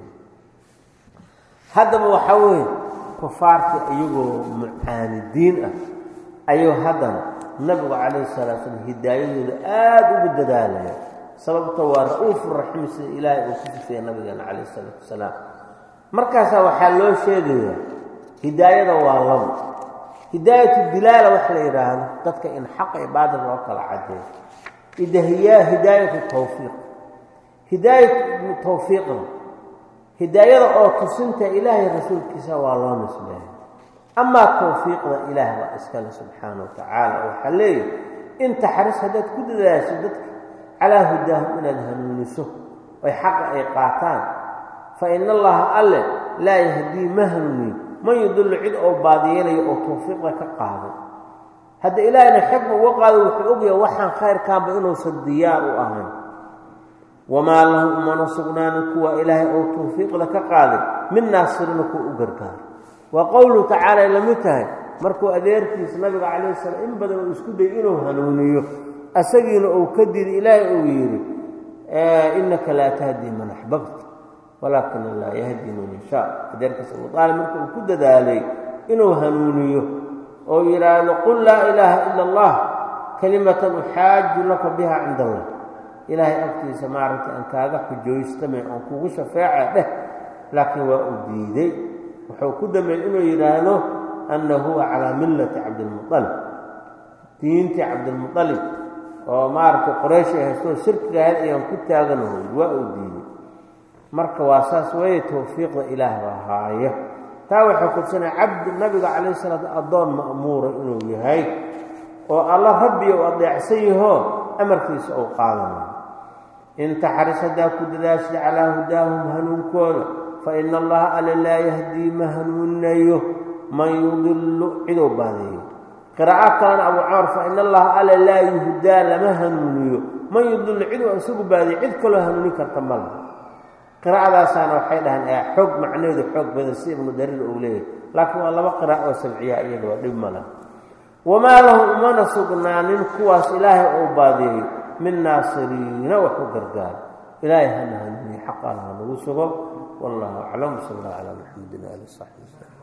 haddaba waxaa weeye kufaartii iyagoo mucaanidiin ah ayuu haddana nabigu calayhi salaatu salaam hidaayadooda aada ugu dadaalaya sababta waa ra'uufu raxiim sida ilaahay uu ku sifeeyey nabigeena calayhi salaatu wasalaam markaasaa waxaa loo sheegayaa hidaayada waa labo hidaayatu dilaala wax la yidhaahdo dadka in xaqa iyo baadil loo kala cadeeyo hidaayatu tawfiiq hidaayatu tawfiiqna hidaayada oo tusinta ilaahay rasuulkiisa waa loo nisbeeya amaa tawfiiqda ilaah baa iskale subxaana wa tacaala waxaa leeyahy in taxris haddaad ku dadaasho dadka calaa hudaahum inaad hanuuniso oy xaqa ay qaataan fa ina allaha alle laa yahdii ma hanuuniyo man yudillu cid oo baadiyanayo oo tawfiiqda ka qaaday hadda ilaahayna xigma uga qaado wuxuu ogyahay waxaan khayrkaanba inuusan diyaar u ahayn wamaa lahum umana sugnaanin kuwa ilaahay oo tawfiiqda ka qaaday min naasirina kuwa u gargaaro waa qowluhu tacaala ay la mid tahay markuu adeerkiisa nabiga calayhi salaam in badan uu isku dayay inuu hanuuniyo asagiina uu ka didi ilaahay uu yidhi innaka laa tahdii man axbabta walaakina allaa yahdii man yashaa adeerkiisa abu aalib marka uu ku dadaalay inuu hanuuniyo oo yidhaahdo qul laa ilaaha ila allah kalimatan uxaaju laka biha cinda allah ilaahay agtiisa maaragtay aan kaaga xujooystame oon kugu shafeeca dheh laakiin waa uu diiday wuxuu ku dambeeyey inuu yidhaahdo anna huwa calaa millati cabdilmualib diintii cabdilmualib oo maaragtay qoraysh ay haystoo shirkigahayd ayaan ku taaganahoy waa uu diiday marka waa saas weeye tawfiiqda ilaah baa haaya taa waxay kutusinaya cabdi nabiga calayhi salaatu addoon ma'muura inuu yahay oo alla rabbi uu adeecsan yaho amarkiisa uu qaadanayo in taxris haddaa ku dadaashid calaa hudaahum hanuunkooda fa ina allaha alla laa yahdii ma hanuunayo man yudilu ciduu baadeeyo qiraaco kalena abu cumar fa ina allaha alla laa yuhdaa lama hanuuniyo man yudilu ciduu isagu baadiyo cid kaloo hanuunin karta ma laha qiraacadaasaana waxay dhahaan xoog macnaheedu xoog badan si ibnu dariir uu leeyahay laakiin waa laba qiraac oo sabciya iyada waa dhib mala wamaa lahum umana sugnaanin kuwaas ilaahay uu baadeeyo min naasiriina wax u gargaar ilaahay hana hanuuniyo xaq alla ha nagu sugo wallahu aclam sal allah calaa maxamedin ali saxbi wasalm